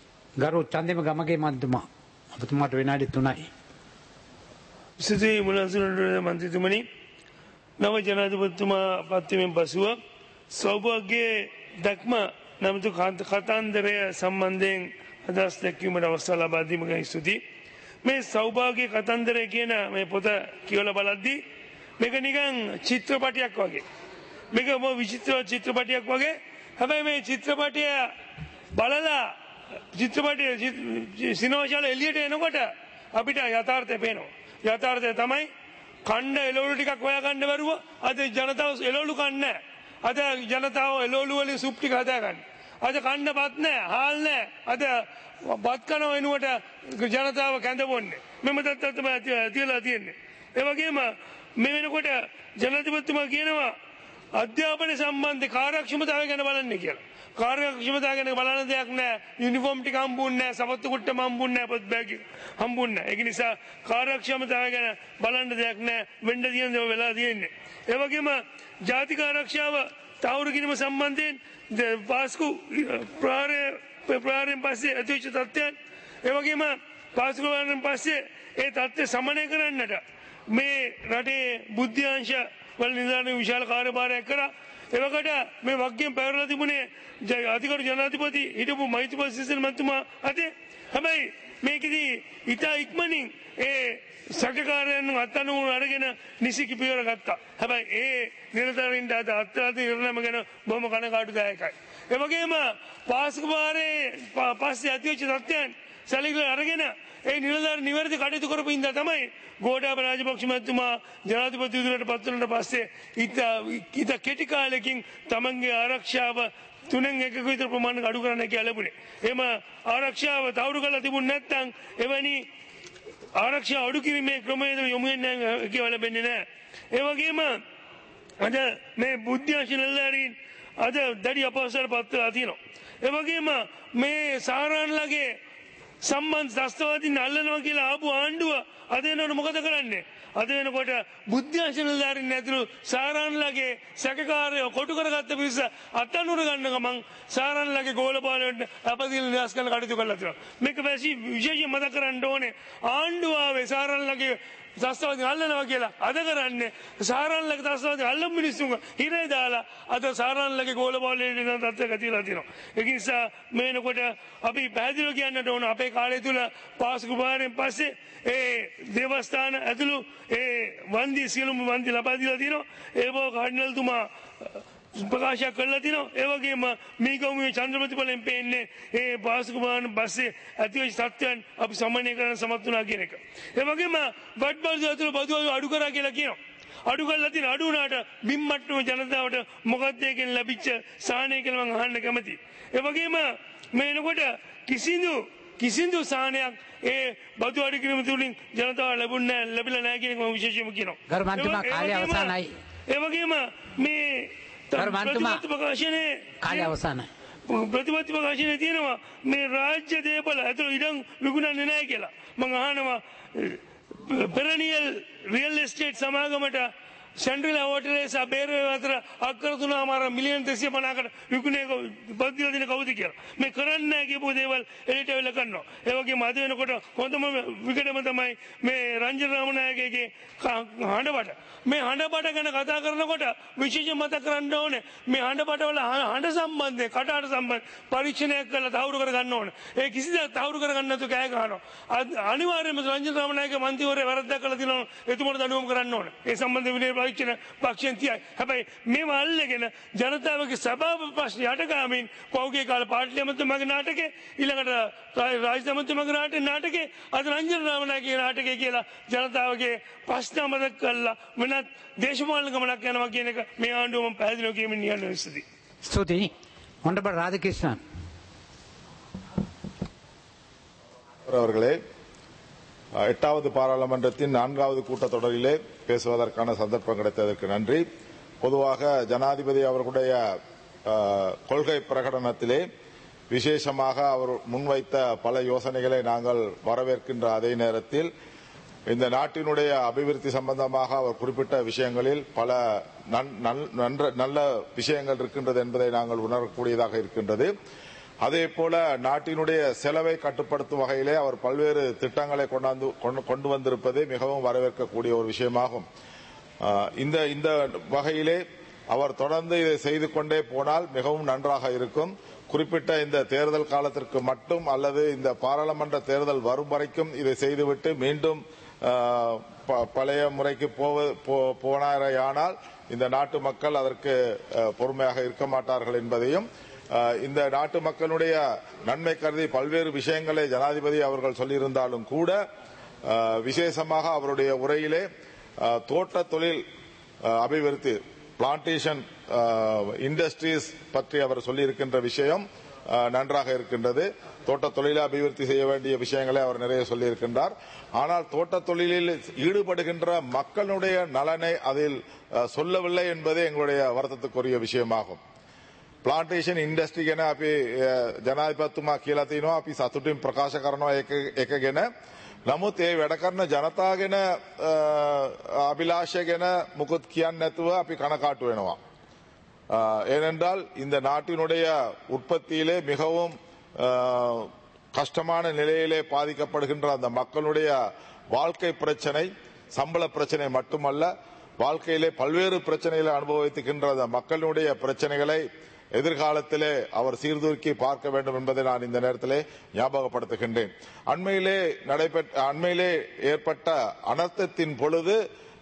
ගරු චන්දිම ගමගේ මන්ත්‍රීතුමා ඔබතුමාට විනාඩි තුනයි. ස්තුතියි මුලාසුරට මන්ත්‍රීතුමනි. නව ජනාධිපතිතුමා පත්වීමෙන් පසුව සෞභාග්‍යයේ දැක්ම නමුතු කතන්දරය සම්බන්ධයෙන් අදහස් දැක්වීමට අවස්ථාව ලබා දීමට ස්තුතියි. මේ සෞභාග්‍ය කතන්දරය කියන මේ පොත කියවලා බලද්දී මේක නිකන් චිත්‍රපටයක් වගේ. මේක මො විචිත්‍ර චිත්‍රපටයක් වගේ. හැබැයි මේ චිත්‍රපටය බලලා චිත්‍රපටයේ සිනමාශාල එළියට එනකොට අපිට යථාර්ථය පේනවා. යථාර්ථය තමයි කණ්ඩ එළවලු ටිකක් හොයාගන්න බැරුව අද ජනතාව එළවලු කන්නේ නැහැ. අද ජනතාව එළවලු වලින් සුප් ටික හදාගන්න. අද කන්න බත් නැහැ, හාල් නැහැ. අද බත් කන වෙනුවට ජනතාව කැඳවන්නේ. මෙම තත්ත්වය තමයි තියලා තියෙන්නේ. ඒ වගේම මේ වෙනකොට ජනාධිපතිතුමා කියනවා අධ්‍යාපන සම්බන්ධ කාර්යක්ෂමතාවය ගැන බලන්න කියලා. කාර්යක්ෂමතාව ගැන බලන දෙයක් නැහැ. යුනිෆෝම් ටික හම්බුන්නේ නැහැ, සපත්තු කුට්ටම හම්බුන්නේ නැහැ, පොත් බෑග් හම්බුන්නේ නැහැ. ඒක නිසා කාර්යක්ෂමතාවය ගැන බලන්න දෙයක් නැහැ. වෙන්න තියෙන දේ වෙලා තියෙන්නේ. ඒ වගේම ජාතික ආරක්ෂාව තවුරු කිරීම සම්බන්ධයෙන් පාස්කු ප්‍රාරය ප්‍රාරයෙන් පස්සේ ඇතිවෙච්ච තත්ත්වයන් ඒ වගේම පාස්කු ප්‍රාරයෙන් පස්සේ ඒ තත්ත්වය සමනය කරන්නට මේ රටේ බුද්ධ්‍යාංශ වල නිලධාරීන් විශාල කාර්යභාරයක් කරා. එවකට මේ වගකීම් පැවරලා තිබුණේ අධිකරු ජනාධිපති හිටපු මෛත්‍රීපාල සිරිසේන මහත්මයා අතේ. හැබැයි මේකෙදී ඉතා ඉක්මනින් ඒ සැකකාරයන් අත්අඩංගුවට අරගෙන නිසි පියවර ගත්තා. හැබැයි ඒ නිලධාරීන්ට අද අත්අඩංගුවට ඉරණම ගැන බොහොම කනගාටුදායකයි. ඒ වගේම පාස්කු භාරයේ පස්සේ ඇතිවෙච්ච තත්ත්වයන් සැලකිලි අරගෙන ඒ නිලධාරී නිවැරදි කටයුතු කරපු ඉඳලා තමයි ගෝඨාභය රාජපක්ෂ මහත්මයා ජනාධිපතිවරයාට පත් වුණාට පස්සේ ඉත ඉත කෙටි කාලෙකින් තමන්ගේ ආරක්ෂාව තුනෙන් එකක විතර ප්‍රමාණයක් අඩු කරන්න කියලා ලැබුණේ. එහෙම ආරක්ෂාව තවුරු කරලා තිබුණ නැත්නම් එවැනි ආරක්ෂා අඩු කිරීමේ ක්‍රමයකට යොමු වෙන්නේ කියලා ලැබෙන්නේ නැහැ. ඒ වගේම අද මේ බුද්ධාංශ නිලධාරීන් අද දැඩි අපහසුතාවට පත් වෙලා තියෙනවා. ඒ වගේම මේ සාරාන්ලගේ සම්බන්ධ ත්‍රස්තවාදීන් අල්ලනවා කියලා ආපු ආණ්ඩුව අද වෙනකොට මොකද කරන්නේ? අද වෙනකොට බුද්ධාංශ නිලධාරීන් ඇතුළු සාරාන්ලගේ සැකකාරයෝ කොටු කරගත්ත පිරිස අත්අඩංගුවට ගන්න ගමන් සාරාන්ලගේ ගෝලපාලයට අපදින නිවාස කරන කටයුතු කළා තියෙනවා. මේක වැසි විශේෂයෙන් මතක කරන්න ඕනේ. ආණ්ඩුව ආවේ සාරාන්ලගේ ත්‍රස්තවාදී අල්ලනවා කියලා අද කරන්නේ සාරාන්ලගේ ත්‍රස්තවාදී අල්ලමු මිනිස්සුන්ව හිරේ දාලා අද සාරාන්ලගේ ගෝලපාලයට යන තත්ත්වයක තියලා තියෙනවා. ඒ නිසා මේනකොට අපි පැහැදිලිව කියන්නට ඕන අපේ කාලය තුල පාසු කුමාරයන් පස්සේ ඒ දේවස්ථාන ඇතුළු ඒ වන්දි සියලුම වන්දි ලබා දීලා තියෙනවා. ඒ බව කාඩිනල්තුමා ප්‍රකාශයක් කරලා තිනවා. ඒ වගේම මේ ගමුවේ චන්ද්‍රපතිපලෙන් පේන්නේ ඒ පාසු කුමාරයන් පස්සේ ඇතිවෙච්ච තත්ත්වයන් අපි සමනය කරන්න සමත් වුණා කියන එක. ඒ වගේම වඩ්බල් ඇතුළු බදු අඩු කරා කියලා කියනවා. අඩු කරලා තියෙන අඩු වුණාට බිම්මට්ටම ජනතාවට මොකක්ද ඒකෙන් ලැබිච්ච සාහනය කියලා මම අහන්න කැමතියි. ඒ වගේම මේ එනකොට කිසිදු කිසිදු සාහනයක් ඒ බදු අඩු කිරීම තුලින් ජනතාවට ලැබුණේ නැහැ ලැබිලා නැහැ කියන එක මම විශේෂයෙන්ම කියනවා. ගරු මන්ත්‍රීතුමා කාලය අවසానයි. ඒ වගේම මේ ප්‍රතිපත්ති ප්‍රකාශනයේ කාලය අවසానයි. ප්‍රතිපත්ති ප්‍රකාශනයේ තියෙනවා මේ රාජ්‍ය දේපල ඇතුළු ඉඩම් විකුණන්නේ නැහැ කියලා. මම අහනවා පෙරනියල් රියල් එස්ටේට් සමාගමට සෙන්ට්‍රල් හෝටලේ සහ බේරේ අතර අක්කර තුනමාර මිලියන් දෙසිය පනහකට විකුණේ බද්දලා දෙන කවුද කියලා. මේ කරන්නේ නැහැ කියපු දේවල් එලිට වෙල කරනවා. ඒ වගේම අද වෙනකොට හොඳම විකටම තමයි මේ රංජන රාමනායකගේ හඬපට. මේ හඬපට ගැන කතා කරනකොට විශේෂයෙන් මතක් කරන්න ඕනේ මේ හඬපට වල හඬ සම්බන්ධයෙන් කටහඬ සම්බන්ධ පරීක්ෂණයක් කරලා තහවුරු කර ගන්න ඕනේ. ඒ කිසිදා තහවුරු කර ගන්න නැතුව කෑ ගහනවා. අනිවාර්යයෙන්ම රංජන රාමනායක මන්ත්‍රීවරයා වැරද්දක් කළා දිනවා එතුමාට දඬුවම් කරන්න ඕනේ. ඒ සම්බන්ධ විනය පක්ෂයෙන් තියයි. හැබැයි මේවා අල්ලගෙන ජනතාවගේ සභාව ප්‍රශ්න යටගාමින් පෞගේ කාල පාර්ලිමේන්තු ඇමතුමාගේ නාටකේ ඊළඟට රාජ්‍ය ඇමතුමාගේ නාටකේ නාටකේ අද රංජන රාමනායකගේ නාටකේ කියලා ජනතාවගේ ප්‍රශ්න අමතක කළා වෙනත් දේශපාලන ගමනක් යනවා කියන එක මේ ආණ්ඩුව මම පැහැදිලිව කියමින් නියන්න විශ්සති. ස්තුතියි. හොඬබර ராதாகிருஷ்ணன் அவர்களே, எட்டாவது பாராளுமன்றத்தின் நான்காவது கூட்டத்தொடரிலே பேசுவதற்கான சந்தர்ப்பம் கிடைத்ததற்கு நன்றி. பொதுவாக ஜனாதிபதி அவர்களுடைய கொள்கை பிரகடனத்திலே விசேஷமாக அவர் முன்வைத்த பல யோசனைகளை நாங்கள் வரவேற்கின்ற அதே நேரத்தில் இந்த நாட்டினுடைய அபிவிருத்தி சம்பந்தமாக அவர் குறிப்பிட்ட விஷயங்களில் பல நல்ல விஷயங்கள் இருக்கின்றது என்பதை நாங்கள் உணரக்கூடியதாக இருக்கின்றது. அதே போல நாட்டினுடைய செலவை கட்டுப்படுத்தும் வகையிலே அவர் பல்வேறு திட்டங்களை கொண்டாந்து கொண்டு வந்திருப்பது மிகவும் வரவேற்கக்கூடிய ஒரு விஷயமாகும். இந்த இந்த வகையிலே அவர் தொடர்ந்து இதை செய்து கொண்டே போனால் மிகவும் நன்றாக இருக்கும். குறிப்பிட்ட இந்த தேர்தல் காலத்திற்கு மட்டும் அல்லது இந்த பாராளுமன்ற தேர்தல் வரும் வரைக்கும் இதை செய்துவிட்டு மீண்டும் பழைய முறைக்கு போனாரையானால் இந்த நாட்டு மக்கள் அதற்கு பொறுமையாக இருக்க மாட்டார்கள் என்பதையும், இந்த நாட்டு மக்களுடைய நன்மை கருதி பல்வேறு விஷயங்களை ஜனாதிபதி அவர்கள் சொல்லியிருந்தாலும் கூட விசேஷமாக அவருடைய உரையிலே தோட்ட தொழில் அபிவிருத்தி பிளான்டேஷன் இண்டஸ்ட்ரீஸ் பற்றி அவர் சொல்லியிருக்கின்ற விஷயம் நன்றாக இருக்கின்றது. தோட்ட தொழிலை அபிவிருத்தி செய்ய வேண்டிய விஷயங்களை அவர் நிறைய சொல்லியிருக்கின்றார். ஆனால் தோட்ட தொழிலில் ஈடுபடுகின்ற மக்களுடைய நலனை அதில் சொல்லவில்லை என்பதே எங்களுடைய வருத்தத்துக்குரிய விஷயமாகும். प्लांटेशन इंडस्ट्री ගැන අපි ජනාධිපතිතුමා කියලා තිනවා අපි සතුටින් ප්‍රකාශ කරනවා එක ගැන. නමුත් ඒ වැඩ කරන ජනතාව ගැන අභිලාෂය ගැන මුකුත් කියන්නේ නැතුව අපි කනකාටු වෙනවා. ஏனென்றால் இந்த நாட்டினுடைய உற்பத்தியிலே மிகவும் கஷ்டமான நிலையிலே பாதிக்கப்படுகின்ற அந்த மக்களுடைய வாழ்க்கை பிரச்சனை சம்பள பிரச்சனை மட்டுமல்ல, வாழ்க்கையிலே பல்வேறு பிரச்சனைகளை அனுபவிக்கின்ற அந்த மக்களுடைய பிரச்சனைகளை எதிர்காலத்திலே அவர் சீர்தூக்கி பார்க்க வேண்டும் என்பதை நான் இந்த நேரத்திலே ஞாபகப்படுத்துகின்றேன். அண்மையிலே நடைபெற்ற அண்மையிலே ஏற்பட்ட அனர்த்தத்தின் பொழுது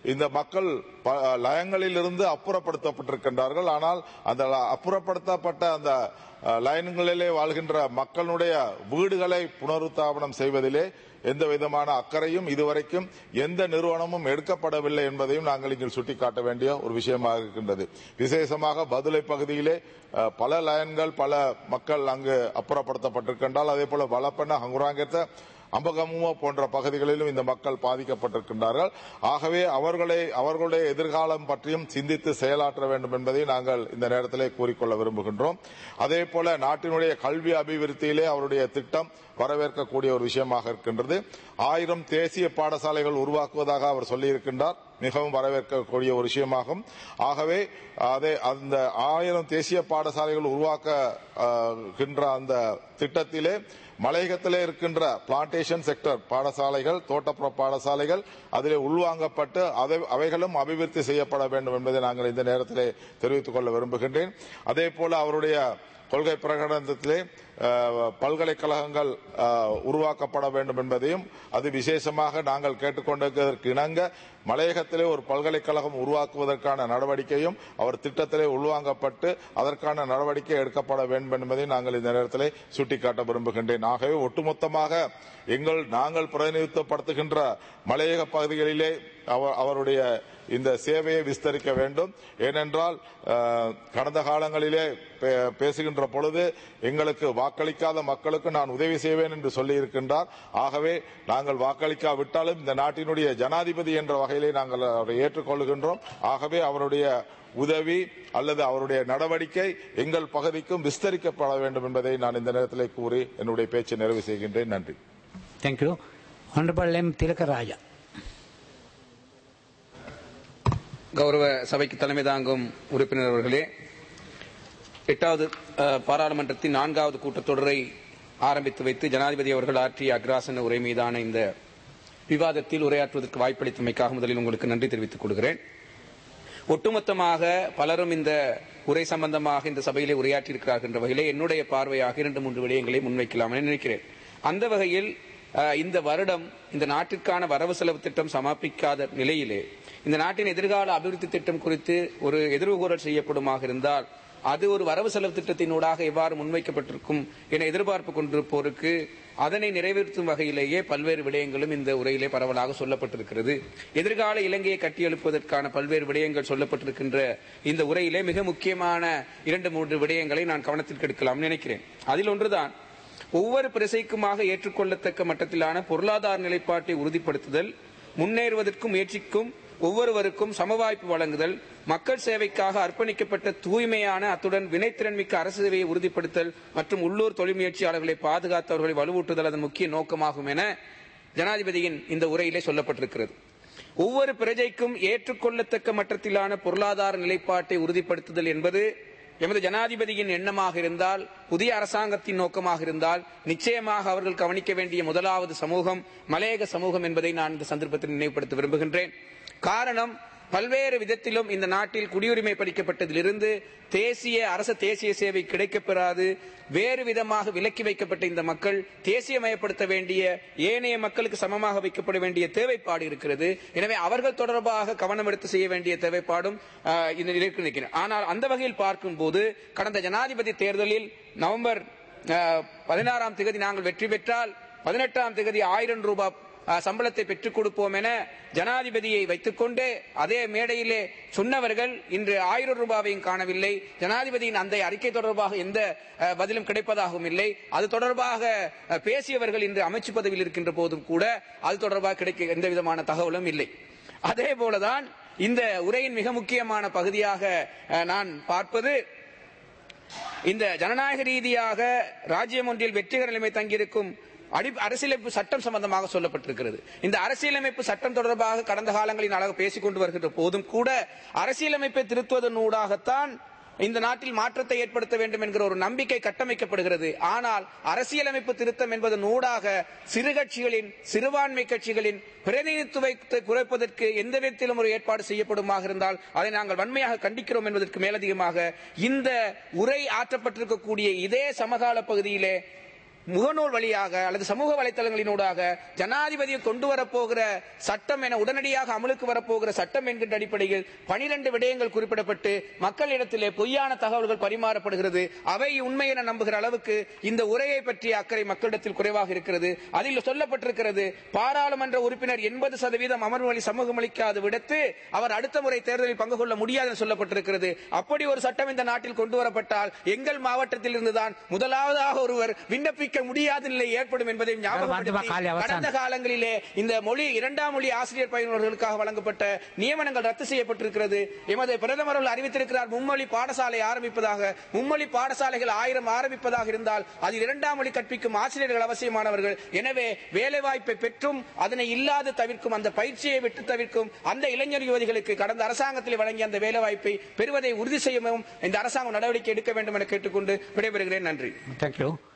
இந்த மக்கள் லயங்களில் இருந்து அப்புறப்படுத்தப்பட்டிருக்கின்றார்கள். ஆனால் அந்த அப்புறப்படுத்தப்பட்ட அந்த லைன்களிலே வாழ்கின்ற மக்களுடைய வீடுகளை புனருத்தாபனம் செய்வதிலே எந்த விதமான அக்கறையும் இதுவரைக்கும் எந்த நிறுவனமும் எடுக்கப்படவில்லை என்பதையும் நாங்கள் இங்கு சுட்டிக்காட்ட வேண்டிய ஒரு விஷயமாக இருக்கின்றது. விசேஷமாக பதுளை பகுதியிலே பல லயன்கள் பல மக்கள் அங்கு அப்புறப்படுத்தப்பட்டிருக்கின்றால், அதே போல வலப்பண்ண ஹங்குராங்கத்த அம்பகமுவ போன்ற பகுதிகளிலும் இந்த மக்கள் பாதிக்கப்பட்டிருக்கின்றார்கள். ஆகவே அவர்களை அவர்களுடைய எதிர்காலம் பற்றியும் சிந்தித்து செயலாற்ற வேண்டும் என்பதை நாங்கள் இந்த நேரத்திலே கூறிக்கொள்ள விரும்புகின்றோம். அதே போல நாட்டினுடைய கல்வி அபிவிருத்தியிலே அவருடைய திட்டம் வரவேற்கக்கூடிய ஒரு விஷயமாக இருக்கின்றது. ஆயிரம் தேசிய பாடசாலைகள் உருவாக்குவதாக அவர் சொல்லியிருக்கின்றார். மிகவும் வரவேற்கக்கூடிய ஒரு விஷயமாகும். ஆகவே அதே அந்த ஆயிரம் தேசிய பாடசாலைகள் உருவாக்குகின்ற அந்த திட்டத்திலே மலையகத்திலே இருக்கின்ற பிளான்டேஷன் செக்டர் பாடசாலைகள், தோட்டப்புற பாடசாலைகள் அதிலே உள்வாங்கப்பட்டு அவைகளும் அபிவிருத்தி செய்யப்பட வேண்டும் என்பதை நாங்கள் இந்த நேரத்திலே தெரிவித்துக் கொள்ள விரும்புகின்றேன். அதே போல அவருடைய கொள்கை பிரகடனத்திலே பல்கலைக்கழகங்கள் உருவாக்கப்பட வேண்டும் என்பதையும், அது விசேஷமாக நாங்கள் கேட்டுக்கொண்டிருப்பதற்கு இணங்க மலையகத்திலே ஒரு பல்கலைக்கழகம் உருவாக்குவதற்கான நடவடிக்கையும் அவர் திட்டத்திலே உள்வாங்கப்பட்டு அதற்கான நடவடிக்கை எடுக்கப்பட வேண்டும் என்பதை நாங்கள் இந்த நேரத்திலே சுட்டிக்காட்ட விரும்புகின்றேன். ஆகவே ஒட்டுமொத்தமாக எங்கள் நாங்கள் பிரதிநிதித்துவப்படுத்துகின்ற மலையக பகுதிகளிலே அவருடைய இந்த சேவையை விஸ்தரிக்க வேண்டும். ஏனென்றால் கடந்த காலங்களிலே பேசுகின்ற பொழுது எங்களுக்கு வாக்களிக்காத மக்களுக்கு நான் உதவி செய்வேன் என்று சொல்லியிருக்கின்றார். ஆகவே நாங்கள் வாக்களிக்காவிட்டாலும் இந்த நாட்டினுடைய ஜனாதிபதி என்ற வகையிலே நாங்கள் அவரை ஏற்றுக்கொள்கின்றோம். ஆகவே அவருடைய உதவி அல்லது அவருடைய நடவடிக்கை எங்கள் பகுதிக்கும் விஸ்தரிக்கப்பட வேண்டும் என்பதை நான் இந்த நேரத்தில் கூறி என்னுடைய பேச்சை நிறைவு செய்கின்றேன். நன்றி. தேங்க்யூ. ஆனரபிள் எம் திலகராஜா. கௌரவ சபைக்கு தலைமை தாங்கும் உறுப்பினர் அவர்களே, எட்டாவது பாராளுமன்றத்தின் நான்காவது கூட்டத்தொடரை ஆரம்பித்து வைத்து ஜனாதிபதி அவர்கள் ஆற்றிய அக்ராசன உரை மீதான இந்த விவாதத்தில் உரையாற்றுவதற்கு வாய்ப்பளித்தமைக்காக முதலில் உங்களுக்கு நன்றி தெரிவித்துக் கொள்கிறேன். ஒட்டுமொத்தமாக பலரும் இந்த உரை சம்பந்தமாக இந்த சபையிலே உரையாற்றியிருக்கிறார்கள் என்ற வகையிலே என்னுடைய பார்வையாக இரண்டு மூன்று விடயங்களை முன்வைக்கலாம் என நினைக்கிறேன். அந்த வகையில் இந்த வருடம் இந்த நாட்டிற்கான வரவு செலவு திட்டம் சமர்ப்பிக்காத நிலையிலே இந்த நாட்டின் எதிர்கால அபிவிருத்தி திட்டம் குறித்து ஒரு எதிர்வுகூறல் செய்யப்படுமாக இருந்தால் அது ஒரு வரவு செலவு திட்டத்தினூடாக எவ்வாறு முன்வைக்கப்பட்டிருக்கும் என எதிர்பார்ப்பு கொண்டிருப்போருக்கு அதனை நிறைவேற்றும் வகையிலேயே பல்வேறு விடயங்களும் இந்த உரையிலே பரவலாக சொல்லப்பட்டிருக்கிறது. எதிர்கால இலங்கையை கட்டியெழுப்பதற்கான பல்வேறு விடயங்கள் சொல்லப்பட்டிருக்கின்ற இந்த உரையிலே மிக முக்கியமான இரண்டு மூன்று விடயங்களை நான் கவனத்திற்கு எடுக்கலாம் நினைக்கிறேன். அதில் ஒன்றுதான் ஒவ்வொரு பிரசைக்குமாக ஏற்றுக்கொள்ளத்தக்க மட்டத்திலான பொருளாதார நிலைப்பாட்டை உறுதிப்படுத்துதல், முன்னேறுவதற்கும் முயற்சிக்கும் ஒவ்வொருவருக்கும் சமவாய்ப்பு வழங்குதல், மக்கள் சேவைக்காக அர்ப்பணிக்கப்பட்ட தூய்மையான அத்துடன் வினைத்திறன் மிக்க அரசு சேவையை உறுதிப்படுத்தல் மற்றும் உள்ளூர் தொழில் முயற்சியாளர்களை பாதுகாத்தவர்களை வலுவூட்டுதல் அதன் முக்கிய நோக்கமாகும் என ஜனாதிபதியின் இந்த உரையிலே சொல்லப்பட்டிருக்கிறது. ஒவ்வொரு பிரஜைக்கும் ஏற்றுக்கொள்ளத்தக்க மட்டத்திலான பொருளாதார நிலைப்பாட்டை உறுதிப்படுத்துதல் என்பது எமது ஜனாதிபதியின் எண்ணமாக இருந்தால், புதிய அரசாங்கத்தின் நோக்கமாக இருந்தால் நிச்சயமாக அவர்கள் கவனிக்க வேண்டிய முதலாவது சமூகம் மலையக சமூகம் என்பதை நான் இந்த சந்தர்ப்பத்தில் நினைவுபடுத்த விரும்புகின்றேன். காரணம், பல்வேறு விதத்திலும் இந்த நாட்டில் குடியுரிமை பறிக்கப்பட்டதிலிருந்து தேசிய அரசு தேசிய சேவை கிடைக்கப்பெறாது வேறு விதமாக விலக்கி வைக்கப்பட்ட இந்த மக்கள் தேசியமயப்படுத்த வேண்டிய ஏனைய மக்களுக்கு சமமாக வைக்கப்பட வேண்டிய தேவைப்பாடு இருக்கிறது. எனவே அவர்கள் தொடர்பாக கவனம் எடுத்து செய்ய வேண்டிய தேவைப்பாடும் இந்த நிலைக்கு நிற்கிறது. ஆனால் அந்த வகையில் பார்க்கும் போது கடந்த ஜனாதிபதி தேர்தலில் நவம்பர் பதினாறாம் தேதி நாங்கள் வெற்றி பெற்றால் பதினெட்டாம் தேதி ஆயிரம் ரூபாய் சம்பளத்தை பெற்றுக் கொடுப்போம் என ஜனாதிபதியை வைத்துக் கொண்டு அதே மேடையிலே சொன்னவர்கள் இன்று ஆயிரம் ரூபாவையும் காணவில்லை. ஜனாதிபதியின் அந்த அறிக்கை தொடர்பாக எந்த பதிலும் கிடைப்பதாகவும் இல்லை. அது தொடர்பாக பேசியவர்கள் இன்று அமைச்சு பதவியில் இருக்கின்ற போதும் கூட அது தொடர்பாக கிடைக்க எந்த விதமான தகவலும் இல்லை. அதே போலதான் இந்த உரையின் மிக முக்கியமான பகுதியாக நான் பார்ப்பது இந்த ஜனநாயக ரீதியாக ராஜ்யம் ஒன்றில் வெற்றிகர நிலைமை தங்கியிருக்கும் அரசியலமைப்பு சட்டம் சம்பந்தமாக சொல்லப்பட்டிருக்கிறது. இந்த அரசியலமைப்பு சட்டம் தொடர்பாக கடந்த காலங்களில் அழகு பேசிக் கொண்டு வருகின்ற போதும் கூட அரசியலமைப்பை திருத்துவதன் ஊடாகத்தான் இந்த நாட்டில் மாற்றத்தை ஏற்படுத்த வேண்டும் என்கிற ஒரு நம்பிக்கை கட்டமைக்கப்படுகிறது. ஆனால் அரசியலமைப்பு திருத்தம் என்பதன் ஊடாக சிறு கட்சிகளின் சிறுபான்மை கட்சிகளின் பிரதிநிதித்துவத்தை குறைப்பதற்கு எந்த விதத்திலும் ஒரு ஏற்பாடு செய்யப்படுமாக இருந்தால் அதை நாங்கள் வன்மையாக கண்டிக்கிறோம் என்பதற்கு மேலதிகமாக இந்த உரை ஆற்றப்பட்டிருக்கக்கூடிய இதே சமகால பகுதியிலே முகநூல் வழியாக அல்லது சமூக வலைத்தளங்களினூடாக ஜனாதிபதியை கொண்டு வரப்போகிற சட்டம் என உடனடியாக அமலுக்கு வரப்போகிற சட்டம் என்கின்ற அடிப்படையில் பனிரெண்டு விடயங்கள் குறிப்பிடப்பட்டு மக்களிடத்திலே பொய்யான தகவல்கள் பரிமாறப்படுகிறது. அவை உண்மை என நம்புகிற அளவுக்கு இந்த உரையை பற்றிய அக்கறை மக்களிடத்தில் குறைவாக இருக்கிறது. அதில் சொல்லப்பட்டிருக்கிறது, பாராளுமன்ற உறுப்பினர் எண்பது சதவீதம் அமர்வு வழி சமூகம் அளிக்காது விடுத்து அவர் அடுத்த முறை தேர்தலில் பங்கு கொள்ள முடியாது என்று சொல்லப்பட்டிருக்கிறது. அப்படி ஒரு சட்டம் இந்த நாட்டில் கொண்டு வரப்பட்டால் எங்கள் மாவட்டத்தில் இருந்துதான் முதலாவதாக ஒருவர் விண்ணப்பிக்க முடியாத நிலை ஏற்படும் என்பதை ஞாபகப்படுத்தி, கடந்த காலங்களிலே இந்த மொழி இரண்டாம் மொழி ஆசிரியர் பயிலுநர்களுக்காக வழங்கப்பட்ட நியமனங்கள் ரத்து செய்யப்பட்டிருக்கிறது. எமது பிரதமர் அறிவித்திருக்கிறார் மும்மொழி பாடசாலை ஆரம்பிப்பதாக. மும்மொழி பாடசாலைகள் ஆயிரம் ஆரம்பிப்பதாக இருந்தால் அதில் இரண்டாம் மொழி கற்பிக்கும் ஆசிரியர்கள் அவசியமானவர்கள். எனவே வேலைவாய்ப்பை பெற்றும் அதனை இல்லாது தவிர்க்கும், அந்த பயிற்சியை விட்டு தவிர்க்கும் அந்த இளைஞர் யுவதிகளுக்கு கடந்த அரசாங்கத்தில் வழங்கிய அந்த வேலைவாய்ப்பை பெறுவதை உறுதி செய்யவும் இந்த அரசாங்கம் நடவடிக்கை எடுக்க வேண்டும் என கேட்டுக்கொண்டு விடைபெறுகிறேன். நன்றி. Thank you.